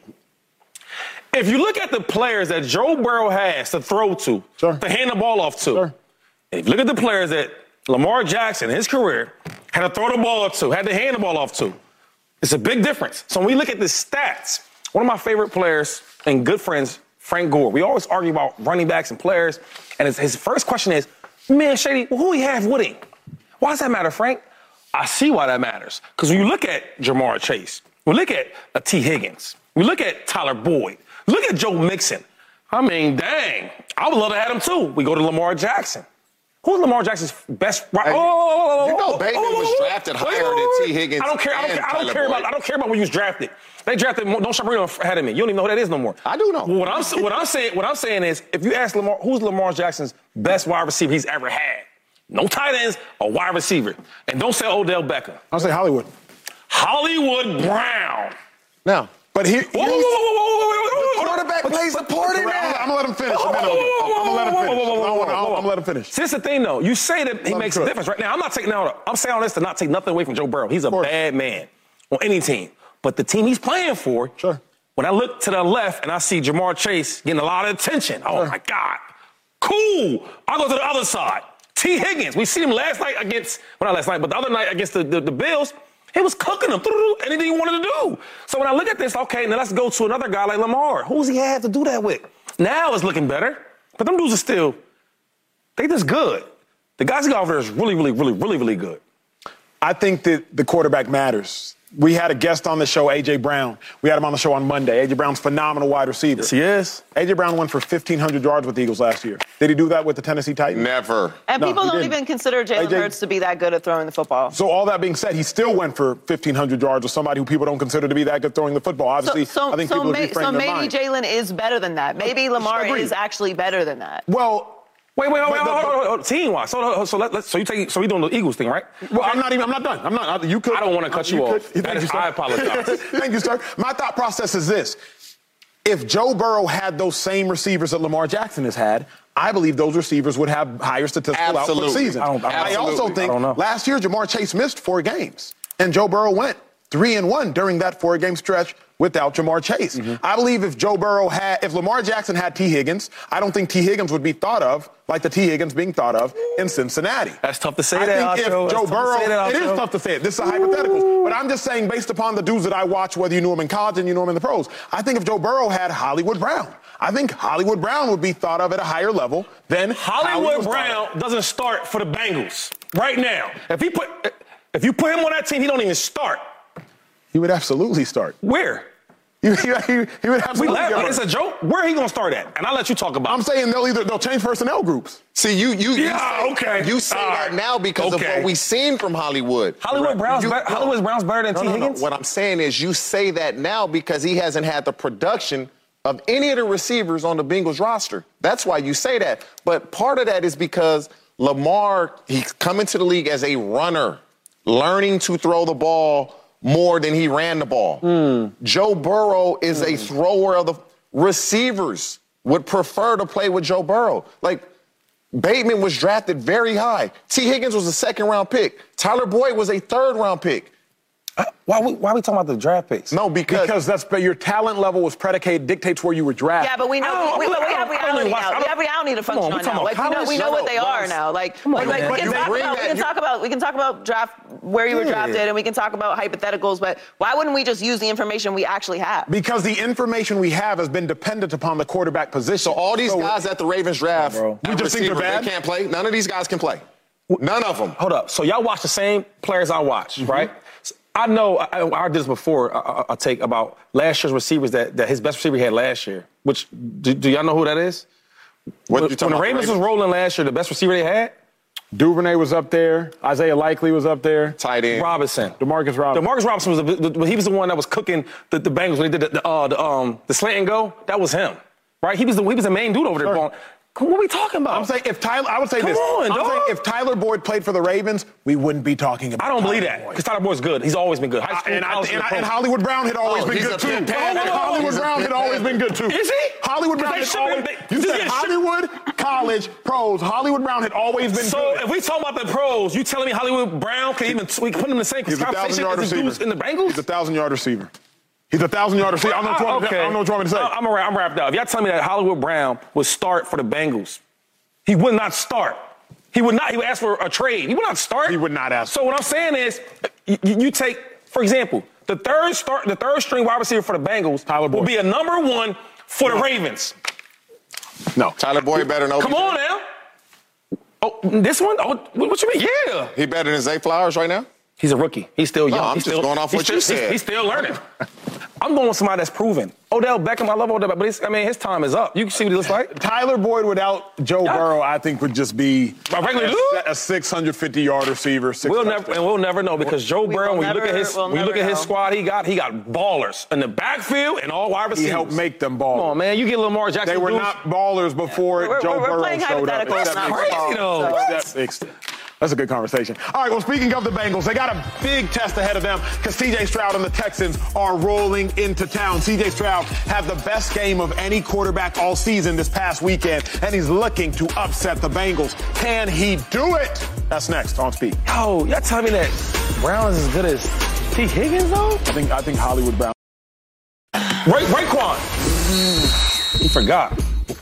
If you look at the players that Joe Burrow has to throw to, sure. to hand the ball off to, sure. if you look at the players that Lamar Jackson in his career had to throw the ball to, had to hand the ball off to, it's a big difference. So when we look at the stats, one of my favorite players and good friends, Frank Gore, we always argue about running backs and players, and his, his first question is, man, Shady, well, who he have with him? Why does that matter, Frank? I see why that matters. Because when you look at Jamar Chase, we look at a T. Higgins, we look at Tyler Boyd, look at Joe Mixon. I mean, dang, I would love to have him too. We go to Lamar Jackson. Who's Lamar Jackson's best? Right? Hey, oh, you know, Bateman oh, was drafted higher than T. Higgins. I don't care. I don't, I don't care about. I don't care about when you was drafted. They drafted Don Shabrino ahead of me. You don't even know who that is no more. I do know. Well, what I'm what I'm saying what I'm saying is, if you ask Lamar, who's Lamar Jackson's best wide receiver he's ever had? No tight ends, a wide receiver, and don't say Odell Beckham. I'll say Hollywood. Hollywood Brown. Now, but here. Whoa, whoa, whoa, whoa, whoa, whoa, whoa, the quarterback plays a part in that. I'm gonna let him finish. I'm gonna let him finish. I'm gonna let him finish. See, that's the thing, though. You say that he makes a difference right now. I'm not taking out. I'm saying all this to not take nothing away from Joe Burrow. He's a bad man on any team, but the team he's playing for. Sure. When I look to the left and I see Jamar Chase getting a lot of attention, oh, my God. Cool. I'll go to the other side. T. Higgins. We seen him last night against, well, not last night, but the other night against the, the, the Bills. He was cooking them. Anything he wanted to do. So when I look at this, okay, now let's go to another guy like Lamar. Who's he have to do that with? Now it's looking better. But them dudes are still, they just good. The guys he got over there is really, really, really, really, really good. I think that the quarterback matters. We had a guest on the show, A J. Brown. We had him on the show on Monday. A J. Brown's phenomenal wide receiver. Yes, he is. A J. Brown went for fifteen hundred yards with the Eagles last year. Did he do that with the Tennessee Titans? Never. And no, people don't didn't. even consider Jalen Hurts to be that good at throwing the football. So all that being said, he still went for fifteen hundred yards with somebody who people don't consider to be that good throwing the football. Obviously, so, so, I think so people may, reframe so their maybe mind. Jalen is better than that. Maybe Lamar is actually better than that. Well, Wait, wait, wait, wait, But the- hold, hold, hold, hold. Team-wise. So, so, let, let's, so you take, so we doing the Eagles thing, right? well, I'm not even. I'm not done. I'm not. You could. I don't want to cut you, you off. could. That Thank is, you, sir. I apologize. Thank you, sir. My thought process is this. If Joe Burrow had those same receivers that Lamar Jackson has had, I believe those receivers would have higher statistical Absolutely. output seasons. I don't- I I don't- also I think don't know. last year Jamar Chase missed four games, and Joe Burrow went three and one during that four-game stretch without Jamar Chase. Mm-hmm. I believe if Joe Burrow had, if Lamar Jackson had T. Higgins, I don't think T. Higgins would be thought of like the T. Higgins being thought of in Cincinnati. That's tough to say I that, think if Acho. That's Joe tough to Burrow, say that, it is Acho. tough to say it. This is a hypothetical. But I'm just saying, based upon the dudes that I watch, whether you knew him in college and you know him in the pros, I think if Joe Burrow had Hollywood Brown, I think Hollywood Brown would be thought of at a higher level than Hollywood Hollywood Brown doesn't start for the Bengals right now. If he put, if you put him on that team, he don't even start. He would absolutely start. Where? He, he, he would We absolutely laugh. get It's a hurt. joke. Where he gonna start at? And I'll let you talk about. I'm it. saying they'll either they'll change personnel groups. See, you you Yeah, you say, okay. You say All that right. now because Okay. of what we've seen from Hollywood. Hollywood Brown's You- better. no. Hollywood Brown's better than No, T. no, no. Higgins. What I'm saying is you say that now because he hasn't had the production of any of the receivers on the Bengals roster. That's why you say that. But part of that is because Lamar, he's coming to the league as a runner, learning to throw the ball more than he ran the ball. Mm. Joe Burrow is a thrower of the receivers would prefer to play with Joe Burrow. Like, Bateman was drafted very high. T. Higgins was a second-round pick. Tyler Boyd was a third-round pick. Uh, why, we, why are we talking about the draft picks? No, because, Because that's but your talent level was predicated dictates where you were drafted. Yeah, but we know I don't- we, we, I we don't- have I don't reality watch- I now. don't- We have reality to Come on, function we on talking now. about Like we know, college? we know No, what they no, are Ross. now. Like, Come on, like, like, man. we can But talk bring about we that- can you- talk about we can talk about draft where you were Yeah. drafted, and we can talk about hypotheticals. But why wouldn't we just use the information we actually have? Because the information we have has been dependent upon the quarterback position. So all these guys at the Ravens draft, bro. at You just think they're receiver, bad? They can't play. None of these guys can play. None of them. Hold up. So y'all watch the same players I watch, Mm-hmm. right? So I know I, I did this before. I, I take about last year's receivers that, that his best receiver he had last year. Which do, do y'all know who that is? What when you talking when the about, Ravens was rolling last year, the best receiver they had, Duvernay was up there. Isaiah Likely was up there. Tight end. Robinson. DeMarcus Robinson. DeMarcus Robinson was the, the, he was the one that was cooking the, the Bengals when they did the, the, uh, the um the slant and go. That was him, right? He was the he was the main dude over there. Sure. Going, what are we talking about? I'm saying if Tyler, I would say Come this. on, I'm dog. saying if Tyler Boyd played for the Ravens, we wouldn't be talking about. I don't believe Tyler that Boyd. because Tyler Boyd's good. He's always been good. High school, And, I, college, and, I, pro. and Hollywood Brown had always Oh, been he's good a too. pit And panther. Hollywood He's a Brown pit had always panther. been good too. Is he? Hollywood Because Brown they had shouldn't- always. they- You you said just- Hollywood, college, pros, Hollywood Brown had always been So good. if we talk about the pros, you telling me Hollywood Brown can even we can put him in the same He's a conversation thousand-yard as the dudes receiver. in the Bengals? He's a thousand-yard receiver. He's a thousand-yard receiver. I don't know what you want me to- I don't know what you want me to say. I'm, I'm wrapped up. If y'all tell me that Hollywood Brown would start for the Bengals, he would not start. He would not. He would ask for a trade. He would not start. He would not ask. So what I'm saying is, you, you take, for example, the third start, the third string wide receiver for the Bengals Tyler Boyd. will be a number one for the Ravens. No. Tyler Boyd better than O B J. Come on now. Oh, this one? Oh, what, what you mean? Yeah. He better than Zay Flowers right now? He's a rookie. He's still young. No, I'm he's just still, going off he's what still, you he's- said. He's, still learning. I'm going with somebody that's proven. Odell Beckham, I love Odell Beckham, but it's, I mean, his time is up. You can see what he looks like. Tyler Boyd without Joe Yeah. Burrow, I think, would just be A regular dude? a six hundred fifty-yard receiver. Six We'll never, touchdowns. and we'll never know because Joe We Burrow, will when you look at never- his, we'll when you look never at his know. squad, he got he got ballers in the backfield and all wide receivers. He helped make them ball. Come on, man. You get Lamar Jackson. They were dudes- not ballers before We're- Joe we're- we're Burrow playing showed up. hypotheticals, Except not for- crazy, though. So- Except- except- That's a good conversation. All right, well, speaking of the Bengals, they got a big test ahead of them because C J Stroud and the Texans are rolling into town. C J Stroud had the best game of any quarterback all season this past weekend, and he's looking to upset the Bengals. Can he do it? That's next on Speed. Yo, y'all telling me that Brown is as good as T. Higgins, though? I think I think Hollywood Brown. Ray, Raekwon. He forgot.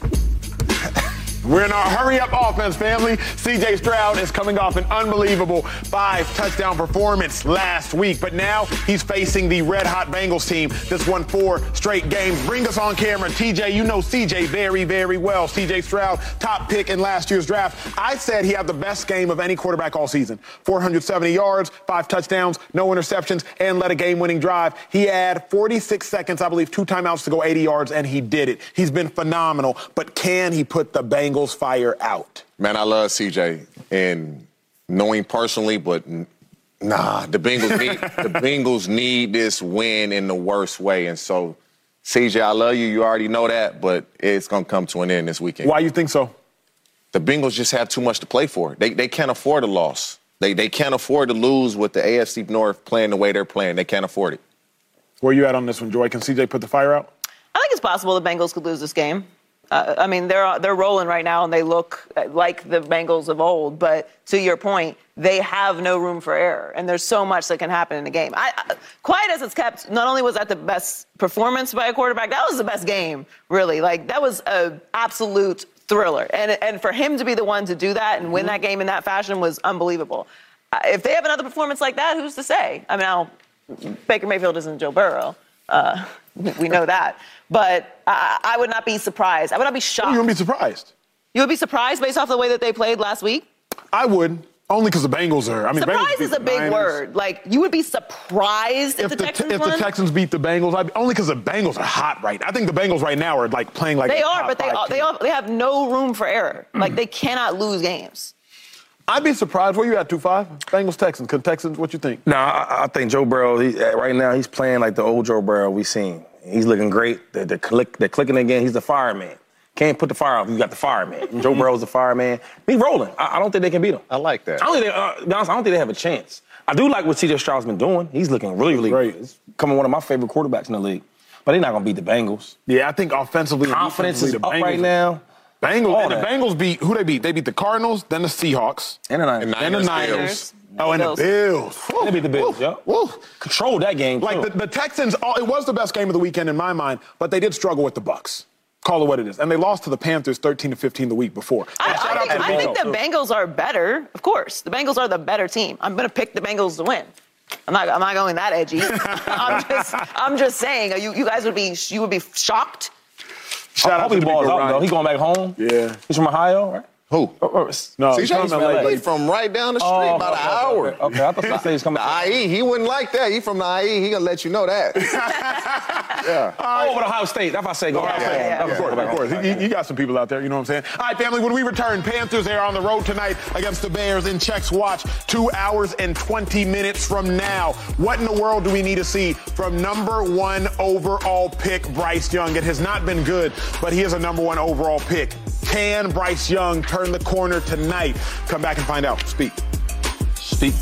We're in our hurry-up offense, family. C J Stroud is coming off an unbelievable five-touchdown performance last week, but now he's facing the red-hot Bengals team that's won four straight games. Bring us on camera. T J, you know C J very, very well. C J Stroud, top pick in last year's draft. I said he had the best game of any quarterback all season. four hundred seventy yards, five touchdowns, no interceptions, and led a game-winning drive. He had forty-six seconds, I believe, two timeouts to go eighty yards, and he did it. He's been phenomenal, but can he put the Bengals fire out? Man, I love C J and knowing personally, but n- nah, the Bengals need the Bengals need this win in the worst way. And so, C J, I love you. You already know that, but it's gonna come to an end this weekend. Why you think so? The Bengals just have too much to play for. They they can't afford a loss. They they can't afford to lose with the A F C North playing the way they're playing. They can't afford it. Where you at on this one, Joy? Can C J put the fire out? I think it's possible the Bengals could lose this game. Uh, I mean, they're they're rolling right now, and they look like the Bengals of old. But to your point, they have no room for error, and there's so much that can happen in a game. I, I, quiet as it's kept, not only was that the best performance by a quarterback, that was the best game, really. Like, that was an absolute thriller. And, and for him to be the one to do that and win that game in that fashion was unbelievable. Uh, if they have another performance like that, who's to say? I mean, now, Baker Mayfield isn't Joe Burrow. Uh, we know that. But I, I would not be surprised. I would not be shocked. You wouldn't be surprised. You would be surprised based off the way that they played last week? I would, only because the Bengals are. I mean, Bengals Surprise beat is a the big Niners. word. Like, you would be surprised if, If the the, Texans if won? the Texans beat the Bengals, I'd be, only because the Bengals are hot right now. I think the Bengals right now are like playing like They a are, top but they five all, they team. all, they have no room for error. Like, they cannot lose games. I'd be surprised. Where you at, two five? Bengals, Texans. Cause Texans, what you think? No, I, I think Joe Burrow, he, right now, he's playing like the old Joe Burrow we've seen. He's looking great. They're, they're, click, they're clicking again. He's the fireman. Can't put the fire out if you got the fireman. Joe Burrow's the fireman. He's rolling. I, I don't think they can beat him. I like that. I don't think they, uh, to be honest, I don't think they have a chance. I do like what C J Stroud's been doing. He's looking really, really Great. good. He's becoming one of my favorite quarterbacks in the league. But they're not going to beat the Bengals. Yeah, I think offensively and Confidence is defensively, up the right Bengals- now. Bengals, All and the that. Bengals beat, who they beat? They beat the Cardinals, then the Seahawks, And the Niners. And then the Niners, Niners. Bills. Oh, and the Bills. Bills. They beat the Bills, Woo, yeah. woo. Controlled that game, Like too. the, the Texans, oh, it was the best game of the weekend in my mind, but they did struggle with the Bucks. Call it what it is. And they lost to the Panthers thirteen to fifteen the week before. I, Shout I, out think, to the I think Bengals. the Bengals are better. Of course, the Bengals are the better team. I'm going to pick the Bengals to win. I'm not. I'm not going that edgy. I'm just. I'm just saying. You, you guys would be. You would be shocked. Shout I out hope to he the balls Bengals, out, Ryan. though. He going back home? Yeah. He's from Ohio, right? Who? Or- or- No, C he's J, from he's L A. from, from right down the street, Oh, about okay, an okay, hour. Okay, okay. I thought you said he's coming The from. I E, he wouldn't like that. He from the I E, he gonna let you know that. yeah. Oh, but Ohio State. That's what I say. Go Ohio yeah, State. yeah. That was Of course, good. of course. You, you got some people out there, you know what I'm saying? All right, family, when we return, Panthers are on the road tonight against the Bears in Chex Watch, two hours and twenty minutes from now. What in the world do we need to see from number one overall pick Bryce Young? It has not been good, but he is a number one overall pick. Can Bryce Young turn the corner tonight? Come back and find out. Speak. Speak.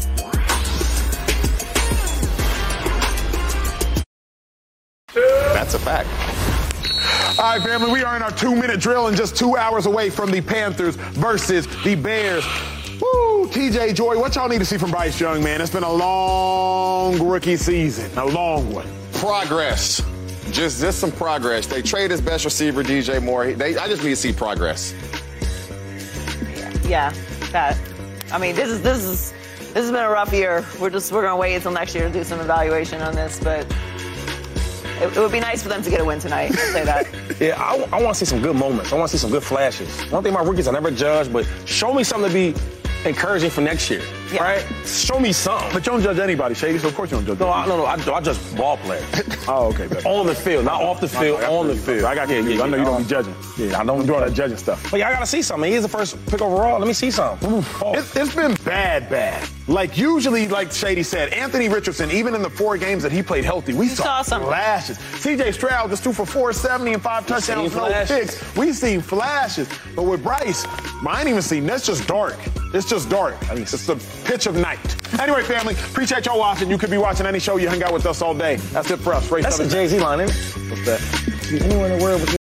That's a fact. All right, family, we are in our two-minute drill and just two hours away from the Panthers versus the Bears. Woo, T J, Joy, what y'all need to see from Bryce Young, man? It's been a long rookie season, a long one. Progress. Just, just some progress. They trade his best receiver, D J Moore. They, I just need to see progress. Yeah, that. I mean, this is this is this has been a rough year. We're just we're gonna wait until next year to do some evaluation on this, but it, it would be nice for them to get a win tonight. I'll say that. Yeah, I, I want to see some good moments. I want to see some good flashes. One thing my rookies I never judge, but show me something to be encouraging for next year, yeah. right? Show me something. But you don't judge anybody, Shady, so of course you don't judge No, I, anybody. no, no, I, I judge ball players. Oh, okay. Better. On the field, not off the field, I on the you. field. I got you. Yeah, yeah, I know yeah. you don't be judging. Yeah, I don't do all do that judging stuff. But yeah, I got to see something. He's the first pick overall. Let me see something. Oh. It's, it's been bad, bad. Like, usually, like Shady said, Anthony Richardson, even in the four games that he played healthy, we saw, saw flashes. C J Stroud just threw for four seventy and five touchdowns, no picks. We seen flashes. But with Bryce, I ain't even seen. That's just dark. It's just dark. I mean, it's the pitch of night. Anyway, family, appreciate y'all watching. You could be watching any show. You hang out with us all day. That's it for us. Race That's a Jay-Z line, isn't it? What's that? Anywhere in the world with